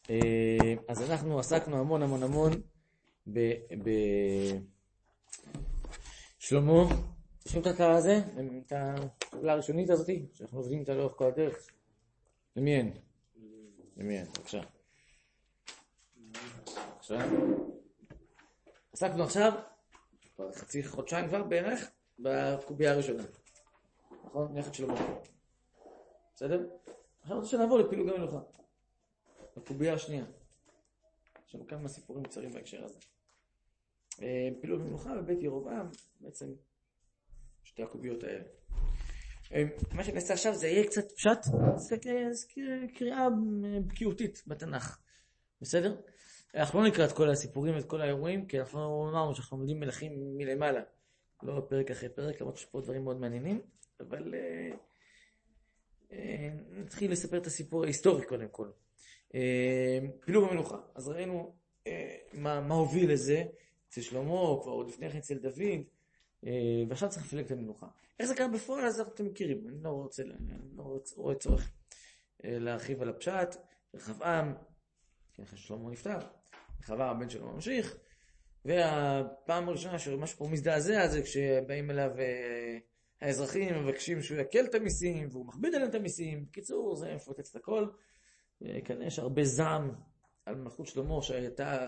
אז אנחנו עסקנו המון המון המון בשלמה. יש את הקרא הזה, את הטבלה הראשונית הזאת, שאנחנו עובדים איתה לאורך כל הדרך. למי אין? למי אין, בבקשה. עסקנו עכשיו, חצי חודשיים כבר בערך, בקובייה הראשונה. נכון? יחד שלמה. בסדר? עכשיו רוצה שנעבור לפילוג המלוכה. הקובייה השנייה. יש לנו כמה סיפורים קצרים בהקשר הזה. פילוג המלוכה בבית ירובעם, בעצם שתי הקוביות האלה. מה שנעשה עכשיו זה יהיה קצת פשט, זה קריאה בקיאותית בתנ"ך. בסדר? אנחנו לא נקרא את כל הסיפורים ואת כל האירועים, כי אנחנו אמרנו שאנחנו לומדים מלכים מלמעלה. לא פרק אחרי פרק, למרות שיש פה דברים מאוד מעניינים, אבל נתחיל לספר את הסיפור ההיסטורי קודם כל. פילוג המלוכה. אז ראינו מה הוביל לזה אצל שלמה, כבר עוד לפני כן אצל דוד, ועכשיו צריך לפלג את המלוכה. איך זה קרה בפועל? אז אתם מכירים. אני לא רואה צורך להרחיב על הפשט. רחבעם, אחרי שלמה נפטר, רחבעם הבן שלו ממשיך, והפעם הראשונה שמשהו פה מזדעזע זה כשבאים אליו האזרחים מבקשים שהוא יקל את המיסים, והוא מכביד עליהם את המיסים. בקיצור, זה מפוצץ את הכל. כנראה שהרבה זעם על מלכות שלמה שהייתה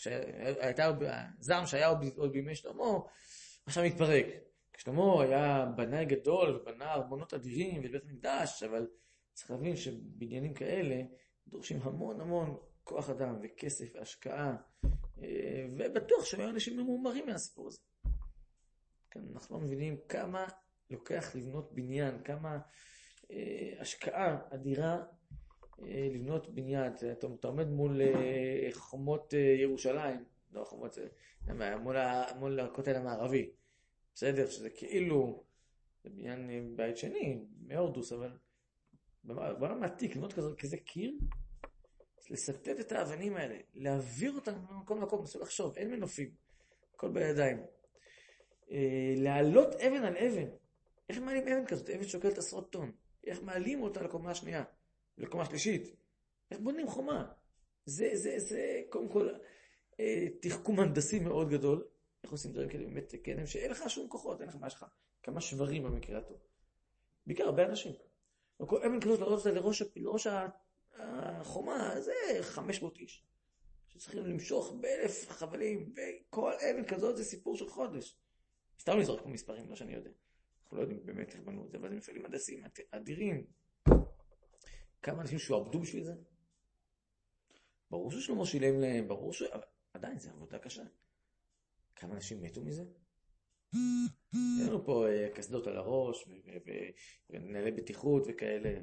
זעם שהיה עוד בימי שלמה, עכשיו מתפרק. שלמה היה בנאי גדול ובנה ארמונות אדירים ובית מקדש, אבל צריך להבין שבניינים כאלה דורשים המון המון כוח אדם וכסף והשקעה, ובטוח שהיו אנשים ממומרים מהסיפור הזה. כאן אנחנו לא מבינים כמה לוקח לבנות בניין, כמה השקעה אדירה לבנות בניין. אתה עומד מול חומות ירושלים, לא חומות, מול הכותל המערבי. בסדר, שזה כאילו בניין בית שני, מאורדוס, אבל בעולם העתיק, לבנות כזה קיר, לסטט את האבנים האלה, להעביר אותם ממקום למקום, נסו לחשוב, אין מנופים, הכל בידיים. להעלות אבן על אבן. איך מעלים אבן כזאת? אבן שוקלת 10 טון. איך מעלים אותה לקומה השנייה, לקומה השלישית? איך בונים חומה? זה קודם כל תחכום הנדסי מאוד גדול. איך עושים דברים כאלה באמת כן, שאין לך שום כוחות, אין לך מה, יש לך כמה שברים במקרה הטוב. בעיקר הרבה אנשים. כל אבן כזאת לעלות אותה לראש החומה, זה 500 איש. שצריכים למשוך ב1,000 חבלים, וכל אבן כזאת זה סיפור של חודש. סתם לזרוק פה מספרים, לא שאני יודע. אנחנו לא יודעים באמת איך בנו את זה, אבל זה מפעלים הנדסיים אדירים. כמה אנשים שעבדו בשביל זה? ברור ששלמה שילם להם, ברור עדיין זה עבודה קשה. כמה אנשים מתו מזה? אין לנו פה קסדות על הראש, ונהלי בטיחות וכאלה.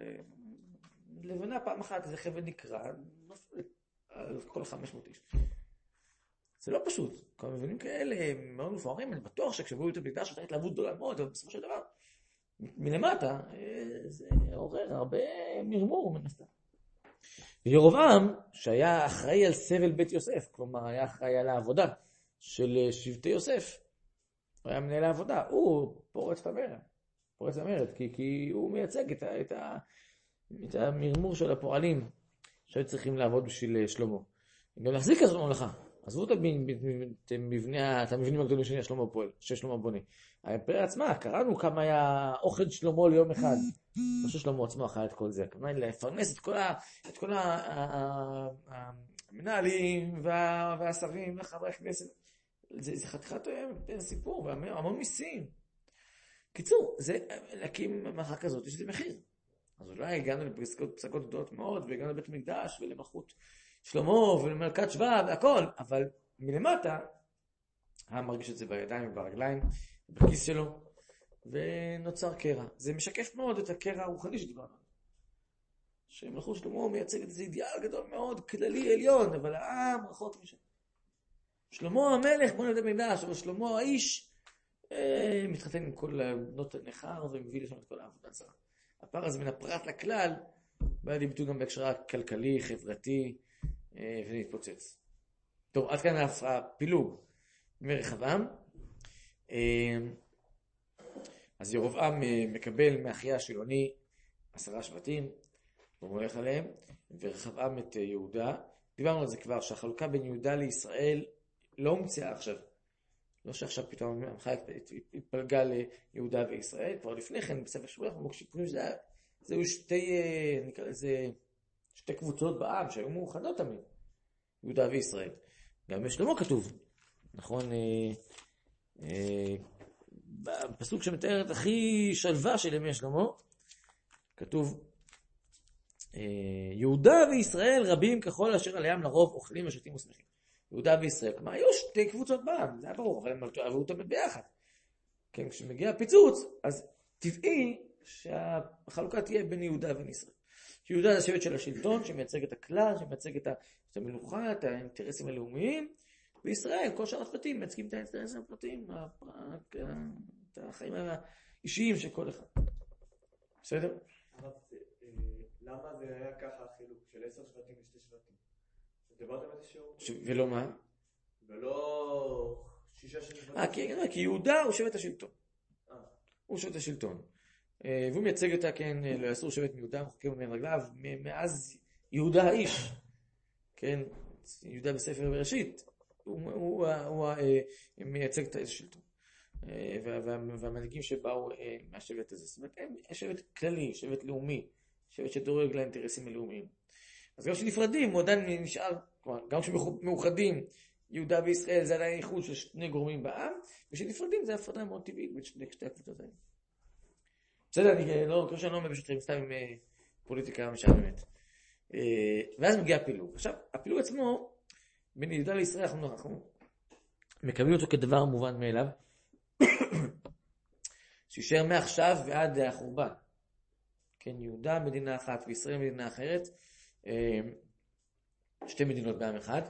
לבנה פעם אחת, איזה חבל נקרא, על כל 500 איש. זה לא פשוט. כל המבנים כאלה הם מאוד מפוארים, אני בטוח שכשבואו את המקדש, שאתה התלהבות גדולה מאוד, אבל בסופו של דבר, מלמטה, זה עורר הרבה מרמור מנסה. וירובעם, שהיה אחראי על סבל בית יוסף, כלומר, היה אחראי על העבודה של שבטי יוסף, הוא היה מנהל העבודה, הוא פורץ המרד, כי הוא מייצג את המרמור של הפועלים שהיו צריכים לעבוד בשביל שלמה. גם להחזיק את ממלכה. עזבו את המבנים הגדולים ששלמה בונה. האימפריה עצמה, קראנו כמה היה אוכל שלמה ליום אחד. לא ששלמה עצמו אכל את כל זה. כמובן לפרנס את כל המנהלים והשרים וחברי הכנסת. זה חתיכת סיפור, והמון מיסים. קיצור, להקים ממלכה כזאת, יש לזה מחיר. אז אולי הגענו לפסקות גדולות מאוד, והגענו לבית מקדש ולמלכות שלמה ולמלכת שבא והכל, אבל מלמטה, מרגיש את זה בידיים וברגליים, בכיס שלו, ונוצר קרע. זה משקף מאוד את הקרע הרוחני שדיברנו. שמלכות שלמה מייצג את זה אידיאל גדול מאוד, כללי עליון, אבל העם רחוק משם. שלמה המלך בונה את המקדש, אבל שלמה האיש מתחתן עם כל בנות הנכר ומביא לשם את כל העבודה הזרה. הפער הזה מן הפרט לכלל בא לידי ביטוי גם בהקשר הכלכלי, חברתי, ונתפוצץ. טוב, עד כאן הפילוג מרחבעם. אז ירובעם מקבל מאחיה השילוני 10 שבטים, ומולך עליהם, ורחבעם את יהודה. דיברנו על זה כבר, שהחלוקה בין יהודה לישראל לא הומצאה עכשיו. לא שעכשיו פתאום המלכה התפלגה ליהודה וישראל, כבר לפני כן בספר שמואל אנחנו קוראים שזהו שתי קבוצות בעם שהיו מאוחדות תמיד, יהודה וישראל. גם בשלמה כתוב, נכון, בפסוק שמתאר את הכי שלווה של ימי שלמה, כתוב, יהודה וישראל רבים ככל אשר עליהם לרוב אוכלים ושותים ושמחים. יהודה וישראל, כלומר, היו שתי קבוצות בעם, זה היה ברור, אבל הם עברו תמיד ביחד. כן, כשמגיע הפיצוץ, אז טבעי שהחלוקה תהיה בין יהודה וישראל. יהודה זה השבט של השלטון, שמייצג את הכלל, שמייצג את המלוכה, את האינטרסים הלאומיים, וישראל, כל שאר השבטים, מייצגים את האינטרסים הפרטיים, את החיים האישיים של כל אחד. בסדר? למה זה היה ככה החילוק של 10 שבטים ושתי שבטים? דיברתם על איזשהו? ולא מה? ולא 6 שבטים? כי יהודה הוא שבט השלטון. הוא שבט השלטון. והוא מייצג אותה, כן, לא יסור שבט מיהודה, מחוקים ממנו רגליו, מאז יהודה האיש. כן, יהודה בספר בראשית, הוא מייצג את השלטון. והמנהיגים שבאו מהשבט הזה. זאת אומרת, הם שבט כללי, שבט לאומי, שבט שדורג לאינטרסים הלאומיים. אז גם כשנפרדים, הוא עדיין נשאר, כלומר, גם כשמאוחדים, יהודה וישראל זה עדיין איחוד של שני גורמים בעם, וכשנפרדים זה הפרדה מאוד טבעית בין שתי הקבוצות האלה. בסדר, אני לא, שאני לא אומר בשוטרים, סתם עם פוליטיקה משעממת. ואז מגיע הפילוג. עכשיו, הפילוג עצמו, בין יהודה לישראל, אנחנו מקבלים אותו כדבר מובן מאליו, שישאר מעכשיו ועד החורבן. כן, יהודה מדינה אחת וישראל מדינה אחרת, שתי מדינות בעם אחד,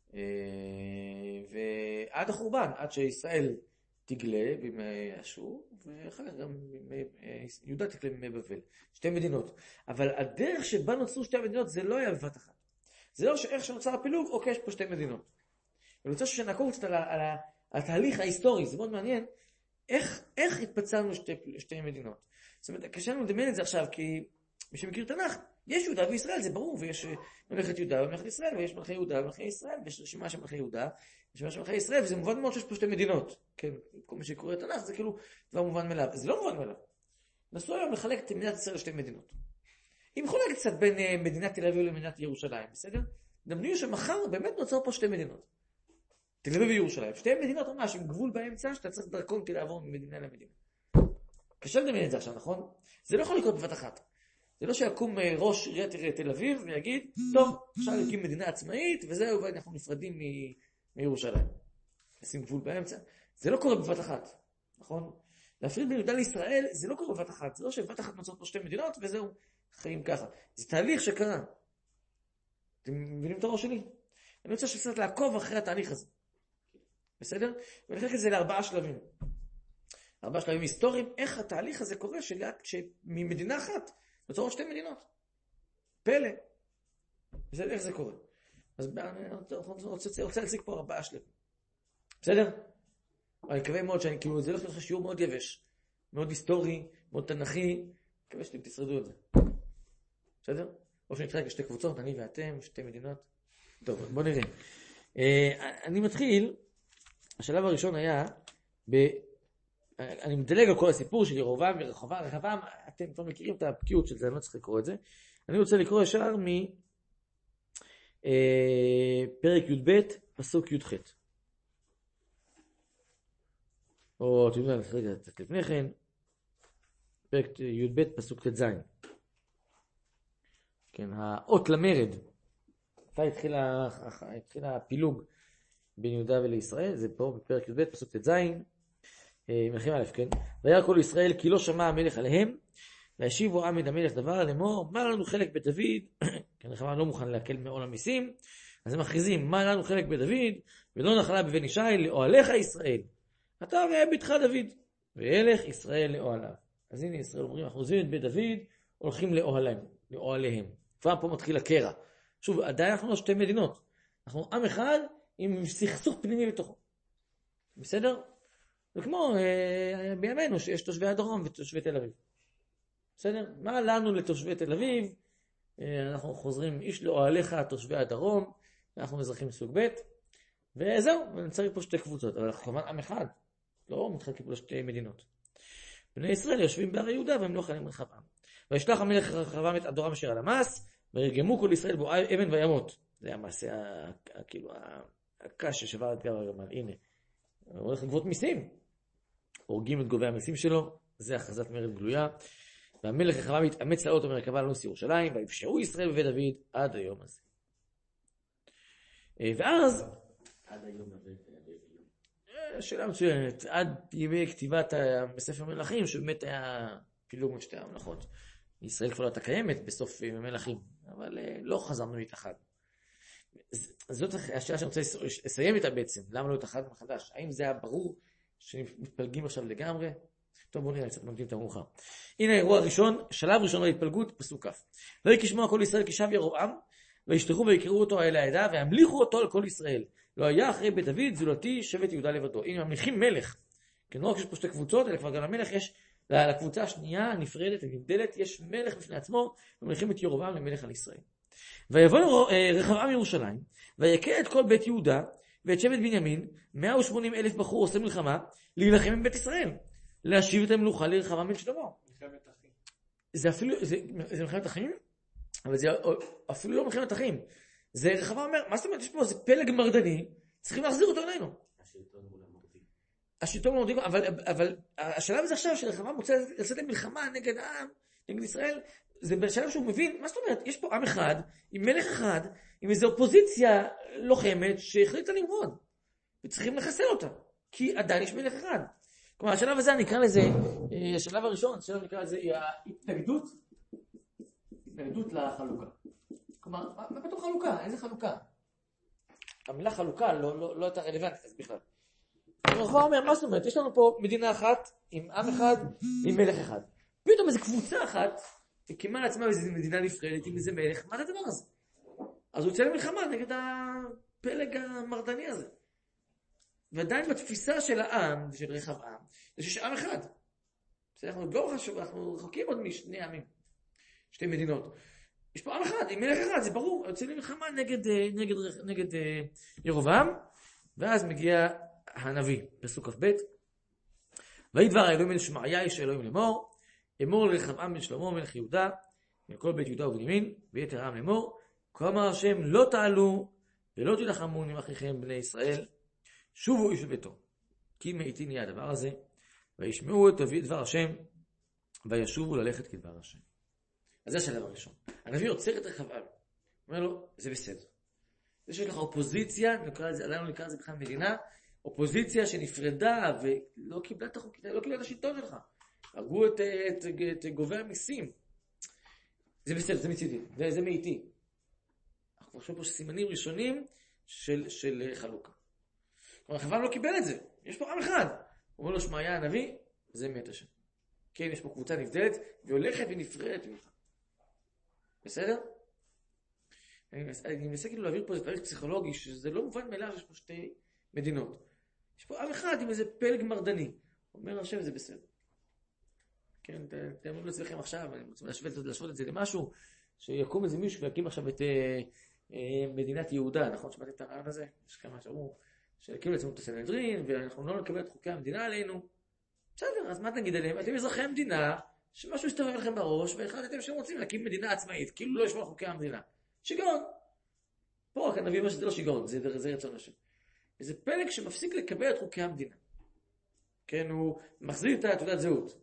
ועד החורבן, עד שישראל תגלה בימי אשור, ואחר כך גם יהודה תגלה בימי בבל. שתי מדינות. אבל הדרך שבה נוצרו שתי מדינות זה לא היה בבת אחת. זה לא שאיך שנוצר הפילוג, אוקיי, יש פה שתי מדינות. אני רוצה שנעקוב קצת על התהליך ההיסטורי, זה מאוד מעניין, איך התפצלנו שתי מדינות. זאת אומרת, קשה לנו לדמיין את זה עכשיו, כי מי שמכיר תנ"ך, יש יהודה וישראל, זה ברור, ויש מלכת יהודה ומלכת ישראל, ויש מלכי יהודה ומלכי ישראל, ויש רשימה של מלכי יהודה, רשימה של מלכי ישראל, וזה מובן מאוד שיש פה שתי מדינות. כן, כל מי שקורא את תנ"ך, זה כאילו דבר מובן מאליו. זה לא מובן מאליו. נסו היום לחלק את מדינת ישראל לשתי מדינות. היא מחולקת קצת בין מדינת תל אביב למדינת ירושלים, בסדר? דמיינו שמחר באמת נוצר פה שתי מדינות. תל אביב וירושלים. שתי מדינות ממש עם גבול באמצע, שאתה צריך דרכון כדי לעבור ממדינה למדינה. קשה לדמיין את זה עכשיו, נכון? זה לא יכול לקרות בבת אחת. זה לא שיקום ראש עיריית תל אביב ויגיד, טוב, עכשיו נקים מדינה עצמאית, וזהו, ואנחנו נפרדים מירושלים. נשים גבול באמצע. זה לא קורה בבת אחת, נכון? להפריד בין יהודה לישראל, זה לא קורה בבת אחת. זה לא שבבת אחת נוצרות פה שתי מדינות, וזהו, חיים ככה. זה תהליך שקרה. אתם מבינים את הראש שלי? אני רוצה שקצת לעקוב אחרי התהליך הזה. בסדר? ולחלק את זה ל4 שלבים. 4 שלבים היסטוריים, איך התהליך הזה קורה שממדינה אחת נוצרות שתי מדינות. פלא. איך זה קורה? אז אני רוצה להציג פה 4 שלבים. בסדר? אני מקווה מאוד שאני, כאילו, זה הולך להיות שיעור מאוד יבש, מאוד היסטורי, מאוד תנכי, מקווה שאתם תשרדו את זה. בסדר? או שנתחלק לשתי קבוצות, אני ואתם, שתי מדינות. טוב, בוא נראה. אני מתחיל, השלב הראשון היה, אני מדלג על כל הסיפור של ירובעם ורחבעם, אתם כבר מכירים את הבקיאות של זה, אני לא צריך לקרוא את זה. אני רוצה לקרוא ישר מפרק י"ב, פסוק י"ח. או, אתם יודעים, רגע, לפני כן, פרק י"ב, פסוק ט"ז. כן, האות למרד. מתי התחיל הפילוג בין יהודה ולישראל? זה פה בפרק י"ב, פסוק ט"ז. מלכים א', כן? וירא כל ישראל כי לא שמע המלך עליהם, וישיבו עמד המלך דבר לאמור, מה לנו חלק בדוד? כן, רחבעם לא מוכן להקל מעול המיסים, אז הם מכריזים, מה לנו חלק בדוד? ולא נחלה בבן ישי לאוהליך ישראל. אתה ראה ביתך דוד, וילך ישראל לאוהליו. אז הנה ישראל אומרים, אנחנו עוזבים את בית דוד, הולכים לאוהליהם. כבר פה מתחיל הקרע. שוב, עדיין אנחנו לא שתי מדינות. אנחנו עם אחד עם סכסוך פנימי בתוכו. בסדר? זה כמו בימינו שיש תושבי הדרום ותושבי תל אביב. בסדר? מה לנו לתושבי תל אביב אנחנו חוזרים איש לאוהליך תושבי הדרום, אנחנו אזרחים סוג ב', וזהו, ונצטרך פה שתי קבוצות, אבל אנחנו כמובן עם אחד, לא מתחלקים פה לשתי מדינות. בני ישראל יושבים בהר יהודה והם לא חיילים רחבעם. וישלח המלך רחבעם את אדורם אשר על המס, וירגמו כל ישראל בו אבן וימות. זה המעשה, כאילו, הקש ששבר את גב הגמל. הנה, הוא הולך לגבות מיסים. הורגים את גובי המיסים שלו, זה הכרזת מרד גלויה. והמלך רחבעם התאמץ לעלות ומרכבה לנוס ירושלים, ויפשעו ישראל בבית דוד עד היום הזה. ואז, עד היום הזה, שאלה מצוינת, עד ימי כתיבת בספר מלכים, שבאמת היה פילוג בין שתי הממלכות. ישראל כבר לא הייתה קיימת בסוף מלכים, אבל לא חזרנו להתאחד. זאת השאלה שאני רוצה לסיים איתה בעצם, למה לא להתאחד מחדש? האם זה היה ברור שמתפלגים עכשיו לגמרי? טוב, בואו נראה, קצת מקדים את המאוחר. הנה האירוע הראשון, שלב ראשון להתפלגות, פסוק כ'. לא יקשמוע כל ישראל כשב ירבעם, וישלחו ויקראו אותו אל העדה, והמליכו אותו על כל ישראל. לא היה אחרי בית דוד זולתי שבט יהודה לבדו. הנה ממליכים מלך. כן, לא רק שיש פה שתי קבוצות, אלא כבר גם למלך יש, לקבוצה השנייה הנפרדת, הנבדלת, יש מלך בפני עצמו, ומליכים את ירבעם למלך על ישראל. ויבוא רחבעם ירושלים, ויקה את כל בית יהודה, ואת שבט בנימין, 180,000 בחור עושה מלחמה, להילחם עם בית ישראל. להשיב את המלוכה לרחבעם בן שלמה. מלחמת אחים. זה אפילו, זה מלחמת אחים? אבל זה אפילו לא מלחמת אחים. זה רחבעם אומר, מה זאת אומרת? יש פה איזה פלג מרדני, צריכים להחזיר אותו אלינו. השלטון מול המורדים, אבל השלב הזה עכשיו שרחבעם רוצה לצאת למלחמה נגד העם, נגד ישראל, זה בשלב שהוא מבין, מה זאת אומרת? יש פה עם אחד, עם מלך אחד, עם איזו אופוזיציה לוחמת שהחליטה למרוד. וצריכים לחסל אותה, כי עדיין יש מלך אחד. כלומר, השלב הזה נקרא לזה, השלב הראשון, השלב נקרא לזה, היא ההתנגדות לחלוקה. כלומר, מה פתאום חלוקה? איזה חלוקה? המילה חלוקה לא הייתה רלוונטית בכלל. רחבעם אומר, מה זאת אומרת? יש לנו פה מדינה אחת, עם עם אחד, עם מלך אחד. פתאום איזו קבוצה אחת, הקימה לעצמה איזו מדינה נפרדת עם איזה מלך, מה זה הדבר הזה? אז הוא יוצא למלחמה נגד הפלג המרדני הזה. ועדיין בתפיסה של העם, של רחבעם, זה שיש עם אחד. אנחנו לא חשוב, אנחנו רחוקים עוד משני עמים, שתי מדינות. יש פה עם אחד, עם מלך אחד, זה ברור, יוצא למלחמה נגד ירבעם, ואז מגיע הנביא, פסוק כ"ב, ויהי דבר האלוהים אל שמעיה איש האלוהים לאמור, אמור לרחבעם בן שלמה מלך יהודה, מכל בית יהודה ובנימין, ויתר העם לאמור, כה אמר השם לא תעלו ולא תילחמו עם אחיכם בני ישראל, שובו איש בביתו, כי מאיתי נהיה הדבר הזה, וישמעו את דבר השם, וישובו ללכת כדבר השם. אז זה השלב הראשון. הנביא עוצר את רחבעם, אומר לו, זה בסדר. זה שיש לך אופוזיציה, עלינו נקרא לזה בכלל מדינה, אופוזיציה שנפרדה ולא קיבלה את החוק, לא קיבלה את השלטון שלך. הרגו את גובי המיסים. זה בסדר, זה מצידי, זה מאיתי. אנחנו חושבים פה סימנים ראשונים של חלוקה. כלומר, רחבעם לא קיבל את זה. יש פה עם אחד. הוא אומר לו, שמעיה הנביא, זה מת השם. כן, יש פה קבוצה נבדלת, והיא הולכת ונפרדת ממך. בסדר? אני מנסה כאילו להעביר פה איזה תהליך פסיכולוגי, שזה לא מובן מאליו שיש פה שתי מדינות. יש פה עם אחד עם איזה פלג מרדני. אומר השם, זה בסדר. כן, תאמרו לעצמכם עכשיו, אני רוצה להשוות את זה למשהו, שיקום איזה מישהו ויקים עכשיו את מדינת יהודה, נכון? שמעתם את הרעיון הזה? יש כמה שאמרו, שיקים לעצמנו את הסנהדרין, ואנחנו לא נקבל את חוקי המדינה עלינו. בסדר, אז מה תגיד עליהם? אתם אזרחי המדינה, שמשהו יסתובב לכם בראש, והחלטתם שהם רוצים להקים מדינה עצמאית, כאילו לא ישמעו על חוקי המדינה. שיגעון. פה רק הנביא אומר שזה לא שיגעון, זה רצון השם. איזה פלג שמפסיק לקבל את חוקי המדינה. כן, הוא מחזיר את תעודת זהות.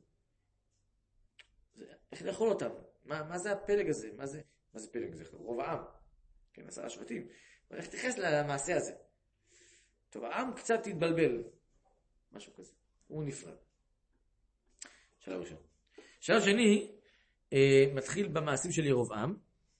איך לאכול אותם? מה זה הפלג הזה? מה זה פלג? זה רוב העם. כן, 10 שבטים. איך תתייחס למעשה הזה? טוב, העם קצת התבלבל. משהו כזה. הוא נפרד. שלב ראשון. שלב שני, מתחיל במעשים של ירבעם.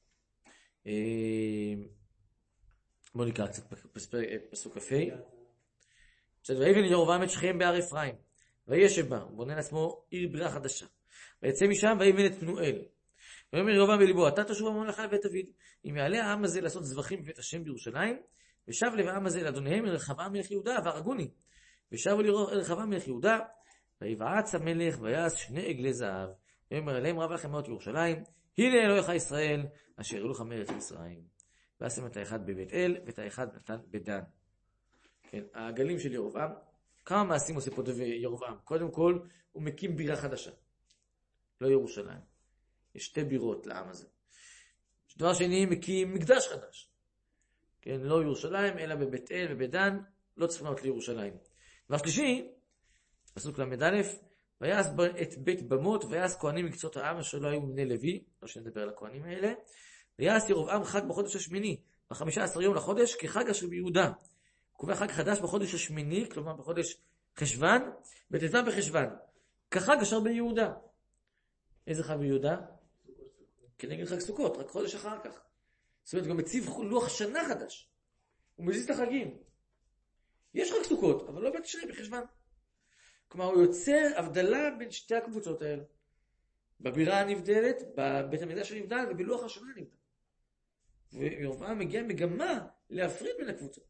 בואו נקרא קצת פסוק כ"ה. בסדר, ויבן ירבעם את שכם בהר אפרים. וישב בה, הוא בונה לעצמו עיר בירה חדשה. ויצא משם ויבן את פנואל. ויאמר ירבעם בליבו, אתה תשוב הממלכה לבית דוד. אם יעלה העם הזה לעשות זבחים בבית השם בירושלים, ושב לב העם הזה לאדוניהם אל רחבעם מלך יהודה והרגוני. ושבו אל רחבעם מלך יהודה, ויבעץ המלך ויעש 2 עגלי זהב. ויאמר אליהם רב לכם מאות ירושלים, הנה אלוהיך ישראל, אשר העלוך מארץ מצרים. ועשם את האחד בבית אל, ואת האחד נתן בדן. כן, העגלים של ירובעם, כמה מעשים עושה פה ירובעם? קודם כל, הוא מקים בירה חדשה. לא ירושלים. יש 2 בירות לעם הזה. דבר שני, מקים מקדש חדש. כן, לא ירושלים, אלא בבית אל ובדן, לא צריכים לעלות לירושלים. דבר שלישי, פסוק ל"א, ויעש את בית במות, ויעש כהנים מקצות העם אשר לא היו מבני לוי, לא שנדבר על הכהנים האלה, ויעש ירובעם חג בחודש השמיני, ב-15 יום לחודש, כחג אשר ביהודה. קובע חג חדש בחודש השמיני, כלומר בחודש חשוון, בט"ו בחשוון, כחג אשר ביהודה. איזה חג ביהודה? כנגד חג סוכות, רק חודש אחר כך. זאת אומרת, גם מציב לוח שנה חדש. הוא מזיז את החגים. יש חג סוכות, אבל לא בתשרי בחשוון. כלומר, הוא יוצר הבדלה בין שתי הקבוצות האלה. בבירה הנבדלת, בבית המקדש הנבדל, ובלוח השנה הנבדל. וירובעם מגיע מגמה להפריד בין הקבוצות.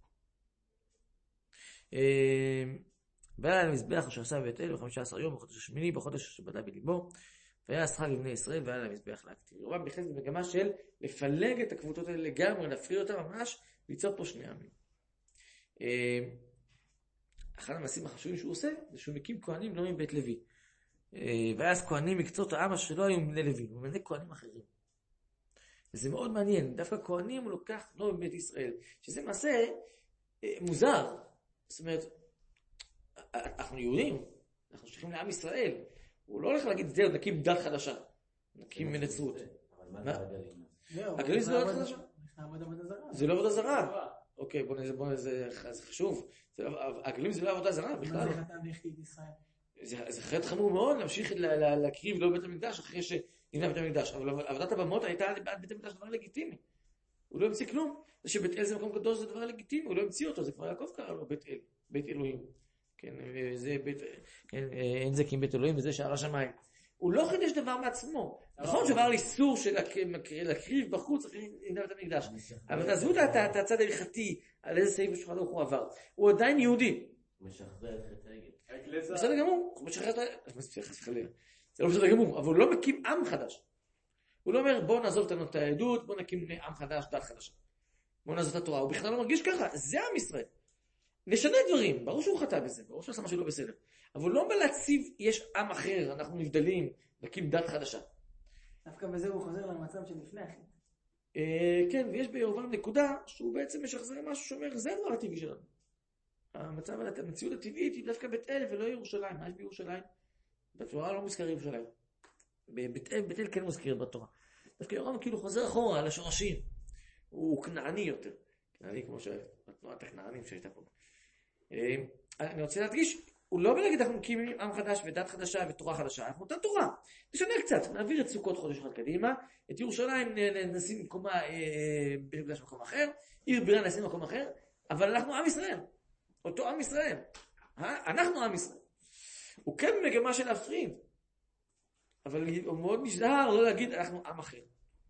ועלה על המזבח אשר עשה בבית אל ב-15 יום בחודש השמיני, בחודש שבדה בליבו, והיה שכר לבני ישראל ועלה על המזבח להקטיר. ירובעם נכנס במגמה של לפלג את הקבוצות האלה לגמרי, להפריד אותם ממש, ליצור פה 2 עמים. אחד המעשים החשובים שהוא עושה, זה שהוא מקים כהנים לא מבית לוי. ואז כהנים מקצות העם שלא היו מבני לוי, הוא מנה כהנים אחרים. וזה מאוד מעניין, דווקא כהנים הוא לוקח לא מבית ישראל, שזה מעשה מוזר. זאת אומרת, אנחנו יהודים, אנחנו שייכים לעם ישראל. הוא לא הולך להגיד, זהו, נקים דת חדשה, נקים נצרות. אבל מה זה הגלים? הגלים זה לא דת חדשה? זה לא עבודה זרה. אוקיי, זה חשוב. הגלים זה לא עבודה זרה, בכלל. זה חטא חמור מאוד להמשיך להקריב לא בית המקדש אחרי שנבנה בית המקדש. אבל עבודת הבמות הייתה בעד בית המקדש דבר לגיטימי. הוא לא המציא כלום. זה שבית אל זה מקום קדוש זה דבר לגיטימי, הוא לא המציא אותו, זה כבר יעקב קרא לו בית אל, בית אלוהים. כן, זה בית, כן, אין זה כי בית אלוהים וזה שער השמיים. הוא לא חידש דבר מעצמו. נכון שעבר על איסור של להקריב בחוץ אחרי נבנה בית המקדש. אבל תעזבו את הצד ההלכתי, על איזה סעיף בשולחן ערוך הוא עבר. הוא עדיין יהודי. הוא משחרר את חטא העגל. בסדר גמור, הוא משחרר את העגל. זה לא בסדר גמור, אבל הוא לא מקים עם חדש. הוא לא אומר בוא נעזוב את העדות, בוא נקים עם חדש, דת חדשה. בוא נעזוב את התורה, הוא בכלל לא מרגיש ככה, זה עם ישראל. נשנה דברים, ברור שהוא חטא בזה, ברור שהוא עשה משהו לא בסדר. אבל לא בלהציב, יש עם אחר, אנחנו נבדלים, נקים דת חדשה. דווקא בזה הוא חוזר למצב של לפני אחי. כן, ויש בירובעם נקודה שהוא בעצם משחזר משהו שאומר, זה הדבר הטבעי שלנו. המצב, המציאות הטבעית היא דווקא בית אל ולא ירושלים. מה יש בירושלים? בתורה לא מוזכר ירושלים. בית אל כן מוזכר בתורה. דווקא ירובעם כאילו חוזר אחורה על השורשים. הוא כנעני יותר. כנעני כמו שהתנועת הכנענים שהייתה פה. אני רוצה להדגיש, הוא לא בלהגיד אנחנו מקימים עם חדש ודת חדשה ותורה חדשה, אנחנו אותה תורה. נשנה קצת, נעביר את סוכות חודש אחד קדימה, את ירושלים נשים מקומה במקדש מקום אחר, עיר בירה נשים מקום אחר, אבל אנחנו עם ישראל. אותו עם ישראל. אנחנו עם ישראל. הוא כן במגמה של להפריד. אבל הוא מאוד נזהר לא להגיד אנחנו עם אחר.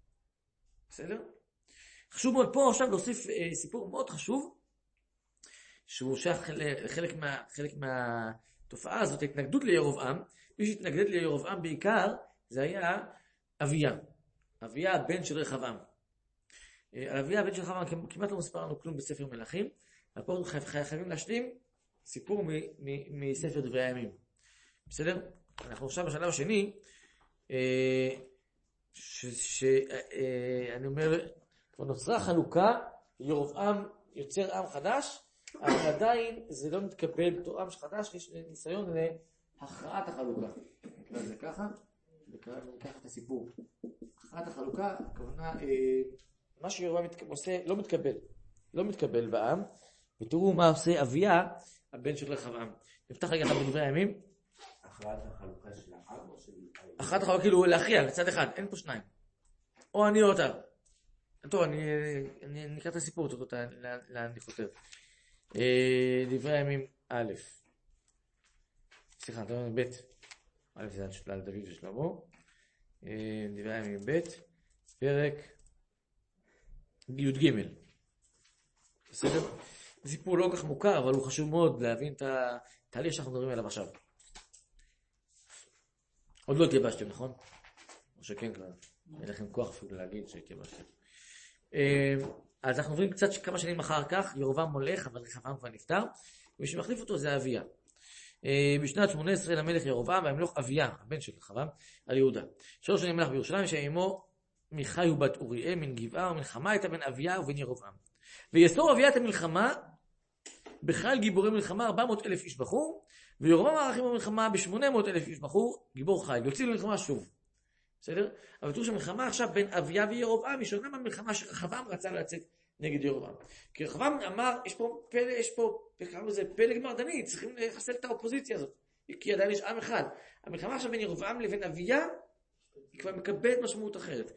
בסדר? חשוב מאוד פה עכשיו להוסיף סיפור מאוד חשוב, שהוא שייך חלק מהתופעה הזאת, התנגדות לירובעם. מי שהתנגד לירובעם בעיקר, זה היה אביה. אביה הבן של רחבעם. על אביה הבן של רחבעם כמעט לא מספר לנו כלום בספר מלכים, אבל פה חייבים להשלים סיפור מספר דברי הימים. בסדר? אנחנו עכשיו בשלב השני, שאני אומר, כבר נוצרה חלוקה, ירובעם יוצר עם חדש, אבל עדיין זה לא מתקבל בתור עם חדש, יש ניסיון להכרעת החלוקה. נקרא זה ככה, ניקח את הסיפור. הכרעת החלוקה, הכוונה, מה שירובעם עושה לא מתקבל בעם, ותראו מה עושה אביה, הבן של רחבעם. נפתח רגע אחד בדברי הימים. הכרעת החלוקה של העם או של... הכרעת החלוקה כאילו להכריע לצד אחד, אין פה שניים. או אני או אתה. טוב, אני נקרא את הסיפור, תראו לאן אני חותר. דברי הימים א', סליחה, דברי הימים ב', א' זה על דוד ושלמה, דברי הימים ב', פרק י' ג', בסדר? זה סיפור לא כל כך מוכר, אבל הוא חשוב מאוד להבין את התהליך שאנחנו מדברים עליו עכשיו. עוד לא התייבשתם, נכון? או שכן כבר? אין לכם כוח אפילו להגיד שכיבה שכם. אז אנחנו עוברים קצת כמה שנים אחר כך, ירובעם הולך, אבל רחבעם כבר נפטר, ומי שמחליף אותו זה אביה. בשנת 18 למלך ירובעם, והמלוך אביה, הבן של רחבעם, על יהודה. 3 שנים מלך בירושלים, שעמו מיכאי ובת אוריאל מן גבעה, ומלחמה הייתה בין אביה ובין ירובעם. ויסור אביה את המלחמה, בכלל גיבורי מלחמה 400,000 איש בחור, וירובעם ערכים במלחמה ב800,000 איש בחור, גיבור חי. יוצאים למלחמה שוב. בסדר? אבל תראו שהמלחמה עכשיו בין אביה וירובעם, היא שונה מהמלחמה שרחבעם רצה לצאת נגד ירובעם. כי רחבעם אמר, יש פה פלג מרדני, צריכים לחסל את האופוזיציה הזאת. כי עדיין יש עם אחד. המלחמה עכשיו בין ירובעם לבין אביה, היא כבר מקבלת משמעות אחרת.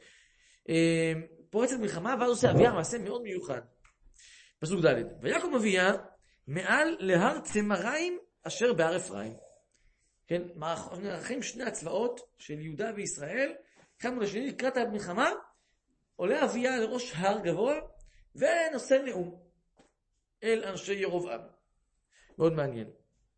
פורצת מלחמה, ואז עושה אביה מעשה מאוד מיוחד. פסוק ד' ויקום אביה מעל להר צמריים אשר בהר אפרים. כן, מערכים שני הצבאות של יהודה וישראל, אחד מול השני לקראת המלחמה, עולה אביה לראש הר גבוה, ונושא נאום אל אנשי ירובעם. מאוד מעניין.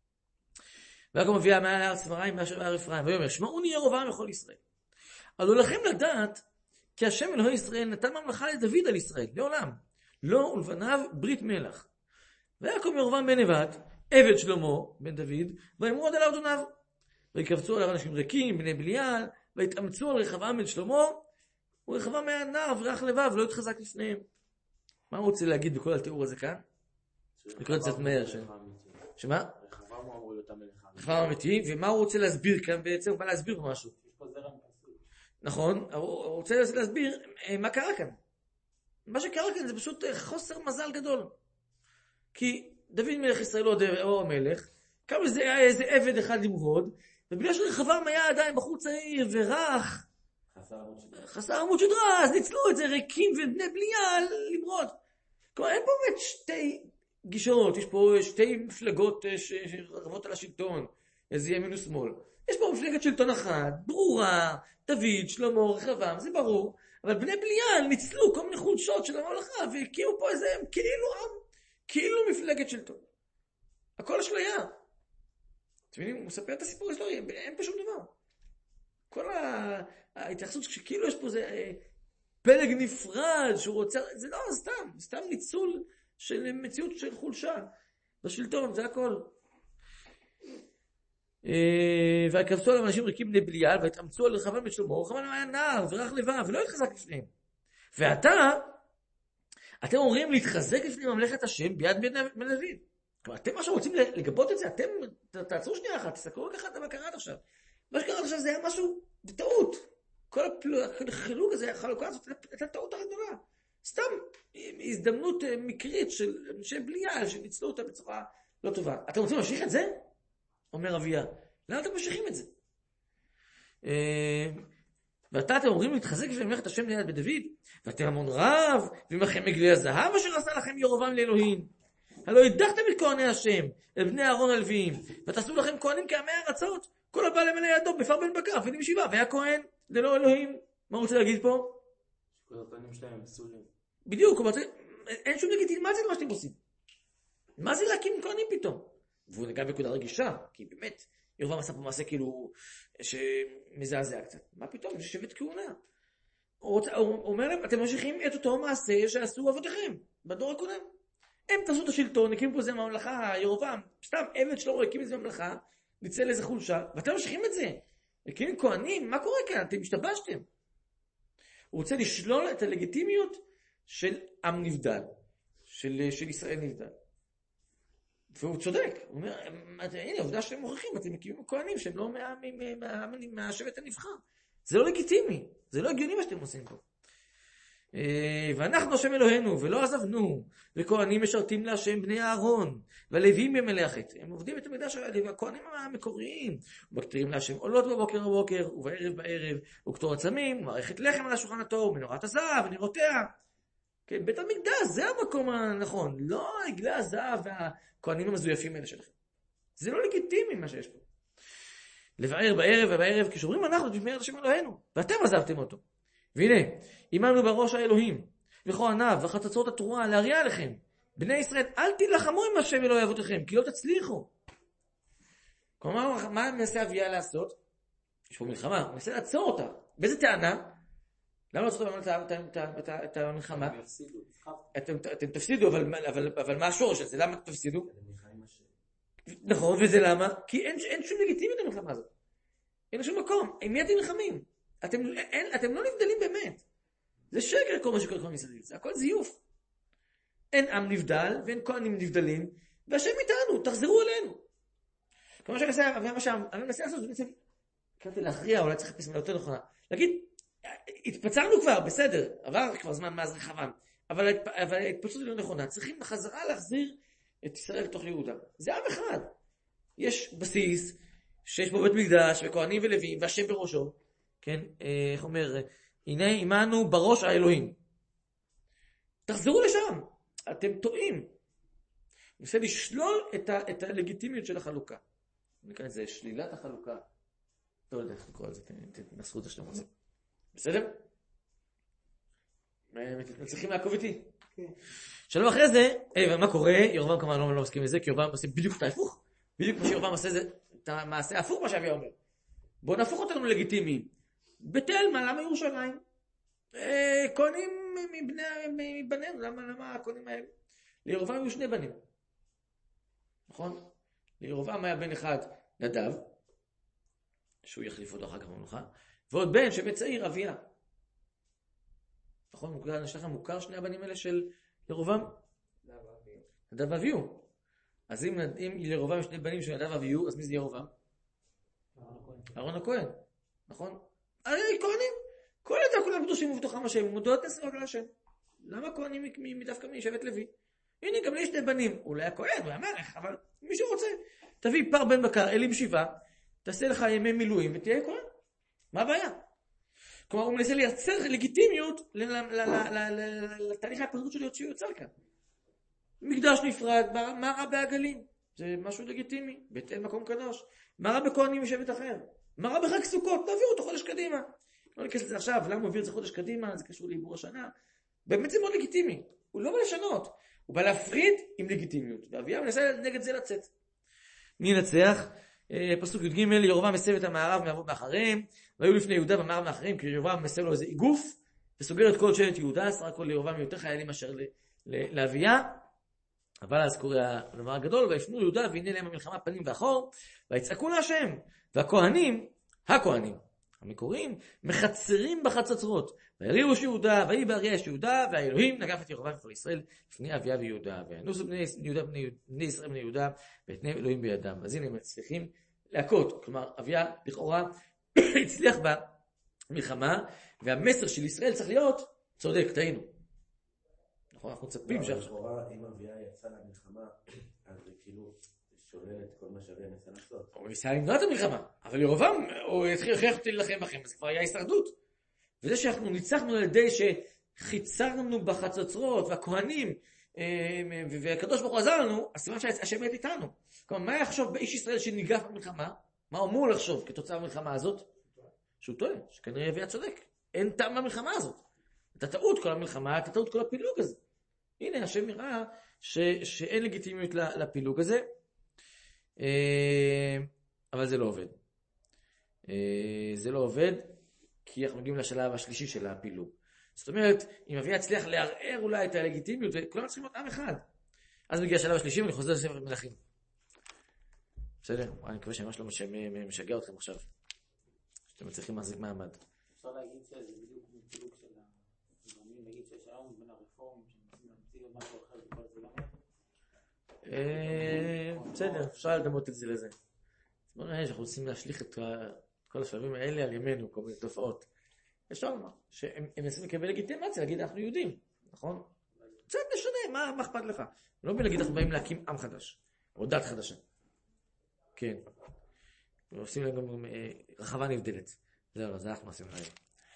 ויקום אביה מעל להר צמריים אשר בהר אפרים, ויאמר שמעוני ירובעם וכל ישראל. עלו לכם לדעת כי השם אלוהי ישראל נתן ממלכה לדוד על ישראל, לעולם. לו ולבניו ברית מלך. ויקום ירובעם בן נבט, עבד שלמה בן דוד, ויאמרו עד אליו אדוניו. ויקבצו עליו אנשים ריקים, בני בליעל, והתאמצו על רחבעם בן שלמה, ורחבעם היה נער ורך לבב, ולא התחזק לפניהם. מה הוא רוצה להגיד בכל התיאור הזה כאן? לקרוא קצת מהר. שמה? רחבעם הוא אמור להיות המלך. רחבעם אמיתי, ומה הוא רוצה להסביר כאן בעצם? הוא בא להסביר משהו. נכון, הוא רוצה להסביר מה קרה כאן. מה שקרה כאן זה פשוט חוסר מזל גדול. כי דוד מלך ישראל הוא המלך, קם איזה עבד אחד למרוד, ובגלל שרחבעם היה עדיין בחור צעיר ורך, חסר עמוד שדרה, אז ניצלו את זה ריקים ובני בליעל למרוד. כלומר, אין פה באמת שתי גישות, יש פה שתי מפלגות שרבות על השלטון, איזה ימין ושמאל. יש פה מפלגת שלטון אחת, ברורה, דוד, שלמה, רחבעם, זה ברור, אבל בני בליעל ניצלו כל מיני חולשות של הממלכה, והקימו פה איזה כאילו עם, כאילו מפלגת שלטון. הכל אשליה. אתם מבינים, הוא מספר את הסיפור ההיסטורי, אין פה שום דבר. כל ההתייחסות שכאילו יש פה זה פלג נפרד, שהוא רוצה, זה לא, סתם ניצול של מציאות של חולשה בשלטון, זה הכל. ויקבצו עליו אנשים ריקים בני בליעל, והתאמצו על רחבעם בן שלמה, רחבעם היה נער ורך לבב, ולא התחזק לפניהם. אתם אומרים להתחזק לפני ממלכת השם ביד בן דוד. כלומר, אתם משהו רוצים לגבות את זה, אתם תעצרו שנייה אחת, תסתכלו ככה מה קרה עד עכשיו. מה שקרה עד עכשיו זה היה משהו בטעות. כל החילוק הזה, החלוקה הזאת, הייתה טעות הכי גדולה. סתם הזדמנות מקרית של אנשי בליעל שניצלו אותה בצורה לא טובה. אתם רוצים להמשיך את זה? אומר אביה. למה אתם ממשיכים את זה? אתם אומרים להתחזק לפני ממלכת השם ביד בן דוד, ואתם המון רב, ומכם מגלי הזהב אשר עשה לכם ירובעם לאלוהים. הלא הדחתם את כהני השם, את בני אהרון הלוויים, ותעשו לכם כהנים כעמי ארצות, כל הבא למלא ידו בפר בן בקר, אפילו משבעה, והיה כהן, זה לא אלוהים. מה הוא רוצה להגיד פה? כל הכהנים שלהם פסולים. בדיוק, אין שום לגיטימציה למה שאתם עושים. מה זה להקים כהנים פתאום? והוא נגע בנקודה רגישה, כי באמת, ירובעם עשה פה מעשה כאילו שמזעזע קצת. מה פתאום? זה שבט כהונה. הוא אומר להם, אתם ממשיכים את אותו מעשה שעשו אבותיכם, בדור הקודם. הם תעשו את השלטון, הקימו פה איזה ממלכה, ירובעם, סתם עבד שלו הקים איזה ממלכה, ניצל איזה חולשה, ואתם ממשיכים את זה. הקימים כהנים, מה קורה כאן? אתם השתבשתם. הוא רוצה לשלול את הלגיטימיות של עם נבדל, של ישראל נבדל. והוא צודק. הוא אומר, הנה, עובדה שאתם מוכיחים, אתם מקימים כהנים שהם לא מהשבט הנבחר. זה לא לגיטימי, זה לא הגיוני מה שאתם עושים פה. ואנחנו השם אלוהינו, ולא עזבנו, וכהנים משרתים להשם בני אהרון, והלוויים במלאכת. הם עובדים את המידע של הכהנים המקוריים, ומקטרים להשם עולות בבוקר ובערב בערב, וקטור עצמים, ומערכת לחם על השולחן התור, מנורת הזהב ונרותיה. כן, בית המקדש, זה המקום הנכון, לא עגלי הזהב והכהנים המזויפים האלה שלכם. זה לא לגיטימי מה שיש פה. לבער בערב ובערב, כשאומרים אנחנו תשמר את השם אלוהינו, ואתם עזבתם אותו. והנה, אימנו בראש האלוהים, וכהניו וחצוצרות התרועה להריע לכם. בני ישראל, אל תילחמו עם השם אלוהי אבותיכם, כי לא תצליחו. כלומר, מה מנסה אביה לעשות? יש פה מלחמה, הוא מנסה לעצור אותה. באיזה טענה? למה לא צריכים את המלחמה? הם יפסידו. אתם תפסידו, אבל מה השורש הזה? למה תפסידו? אתם נלחמים השם. נכון, וזה למה? כי אין שום לגיטימיות במלחמה הזאת. אין שום מקום. עם מי אתם נלחמים? אתם לא נבדלים באמת. זה שקר כל מה שקורה כל מסביב. זה הכל זיוף. אין עם נבדל ואין כהנים נבדלים, והשם איתנו, תחזרו אלינו. כמו שאני מנסה לעשות, זה בעצם, קראתי להכריע, אולי צריך לחפש מילה יותר נכונה. להגיד, התפצרנו כבר, בסדר, עבר כבר זמן מאז רחבעם, אבל ההתפצרות היא לא נכונה. צריכים בחזרה להחזיר את ישראל לתוך יהודה. זה עם אחד. יש בסיס, שיש בו בית מקדש, וכהנים ולווים, והשם בראשו. כן, איך אומר, הנה עמנו בראש האלוהים. תחזרו לשם. אתם טועים. אני רוצה לשלול את הלגיטימיות של החלוקה. נקרא את זה שלילת החלוקה. לא יודע איך לקרוא את זה, תנסחו את זה שאתם רוצים. בסדר? מצליחים לעקוב איתי? כן. שלום אחרי זה, מה קורה? ירובעם כמובן לא מסכים לזה, כי ירובעם עושה בדיוק את ההפוך. בדיוק מה שירובעם עושה זה את המעשה ההפוך מה שאביה אומר. בואו נהפוך אותנו לגיטימיים. בתל-מה, למה ירושלים? כהנים מבנינו, למה הכהנים האלה? לירובעם היו 2 בנים. נכון? לירובעם היה בן אחד נדב, שהוא יחליף אותו אחר כך במלוכה, ועוד בן שבן צעיר אביה. נכון? יש לכם מוכר 2 הבנים האלה של ירובעם? נדב ואביהו. אז אם לירובעם יש 2 בנים של נדב ואביהו, אז מי זה ירובעם? אהרון הכהן. נכון? הרי כהנים. כל ידע כולם קדושים ובתוכם השם, ומודעות נשאות על השם. למה כהנים דווקא משבט לוי? הנה, גם לי 2 בנים. אולי הכהן, הוא היה מלך, אבל מי שרוצה. תביא פר בן בקר, אלים 7, תעשה לך ימי מילואים ותהיה כהן. מה הבעיה? כלומר, הוא מנסה לייצר לגיטימיות לתהליך ההתפתחות שלו שיוצר כאן. מקדש נפרד, מה רע בעגלים? זה משהו לגיטימי, בהתאם מקום קדוש. מה רע בכהנים משבט אחר? מה רע בחג סוכות? תעבירו אותו חודש קדימה. לא ניכנס לזה עכשיו, למה הוא העביר את זה חודש קדימה? זה קשור לעיבור השנה. באמת זה מאוד לגיטימי. הוא לא בא לשנות. הוא בא להפריד עם לגיטימיות. ואביה מנסה נגד זה לצאת. מי ינצח? פסוק י"ג, ירובעם מסב את המערב מערבות מאחריהם, והיו לפני יהודה במערב מאחריהם, כי ירובעם מסב לו איזה איגוף, וסוגר את כל שבט יהודה, סך הכל לירובעם יותר חיילים אשר לאביה. אבל אז קורה הדבר הגדול, ויפנו יהודה והנה להם המלחמה פנים ואחור, ויצעקו להשם, והכהנים המקוריים מחצרים בחצוצרות, ויריעו את יהודה, ויהי באריה את יהודה, והאלוהים נגף את ירובעם וכל ישראל לפני אביה ויהודה, וינוסו בני ישראל בני יהודה, ואת אלוהים בידם. אז הנה הם מצליחים להכות, כלומר אביה לכאורה הצליח במלחמה, והמסר של ישראל צריך להיות צודק, טעינו. נכון, אנחנו מצפים שעכשיו אם אביה יצא למלחמה, אז זה כאילו שולל את כל מה שאביה ניסה לעשות. הוא ניסה למנוע את המלחמה, אבל ירובעם הוא התחיל להכריח אותי להילחם בכם, אז כבר היה הישרדות. וזה שאנחנו ניצחנו על ידי שחיצרנו בחצוצרות, והכהנים, והקדוש ברוך הוא עזר לנו, הסימן שהשם יד איתנו. כלומר, מה יחשוב באיש ישראל שניגף במלחמה? מה הוא אמור לחשוב כתוצאה במלחמה הזאת? שהוא טועה, שכנראה אביה צודק. אין טעם במלחמה הזאת. אתה טעות כל המלחמה, אתה טעות כל הפילוג הזה. הנה, השם יראה שאין לגיטימיות לפילוג הזה, אבל זה לא עובד. זה לא עובד, כי אנחנו מגיעים לשלב השלישי של הפילוג. זאת אומרת, אם אביה יצליח לערער אולי את הלגיטימיות, וכולם צריכים להיות עם אחד. אז מגיע השלב השלישי, ואני חוזר לספר מלכים. בסדר? אני מקווה שממש לא משגע אתכם עכשיו. שאתם מצליחים להחזיק מעמד. אפשר להגיד שזה בדיוק פילוג של הזמנים, להגיד שיש היום בין הרפורמים, שמנסים להמציא עוד משהו אחר, וכל זה לא בסדר, אפשר לדמות את זה לזה. בוא נראה שאנחנו רוצים להשליך את כל השלבים האלה על ימינו, כל מיני תופעות. אפשר לומר, שהם מנסים לקבל לגיטימציה, להגיד אנחנו יהודים, נכון? קצת נשנה, מה אכפת לך? לא להגיד אנחנו באים להקים עם חדש, או דת חדשה. כן. ועושים להם גם רחבה נבדלת. זהו, זה אנחנו עושים להם.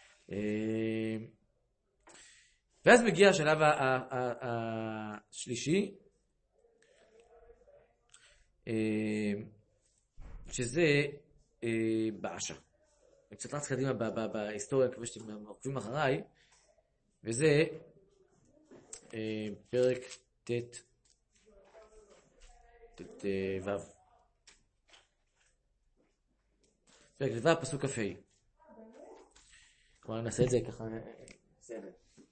ואז מגיע השלב השלישי, שזה באשה. אני קצת רץ קדימה בהיסטוריה, אני מקווה שאתם עוקבים אחריי, וזה פרק ו'. פרק ו' פסוק כ"ה. כלומר, נעשה את זה ככה, בסדר.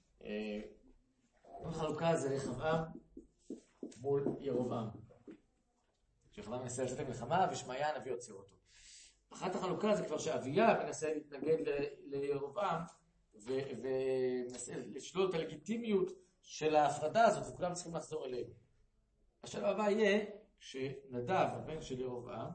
החלוקה זה רחבעם מול ירבעם. שרחבעם מנסה לצאת למלחמה, ושמעיה הנביא עוצר אותו. אחת החלוקה זה כבר שאביה מנסה להתנגד לירבעם, ומנסה לשלול את הלגיטימיות של ההפרדה הזאת, וכולם צריכים לחזור אליהם. השלב הבא יהיה שנדב, הבן של ירבעם,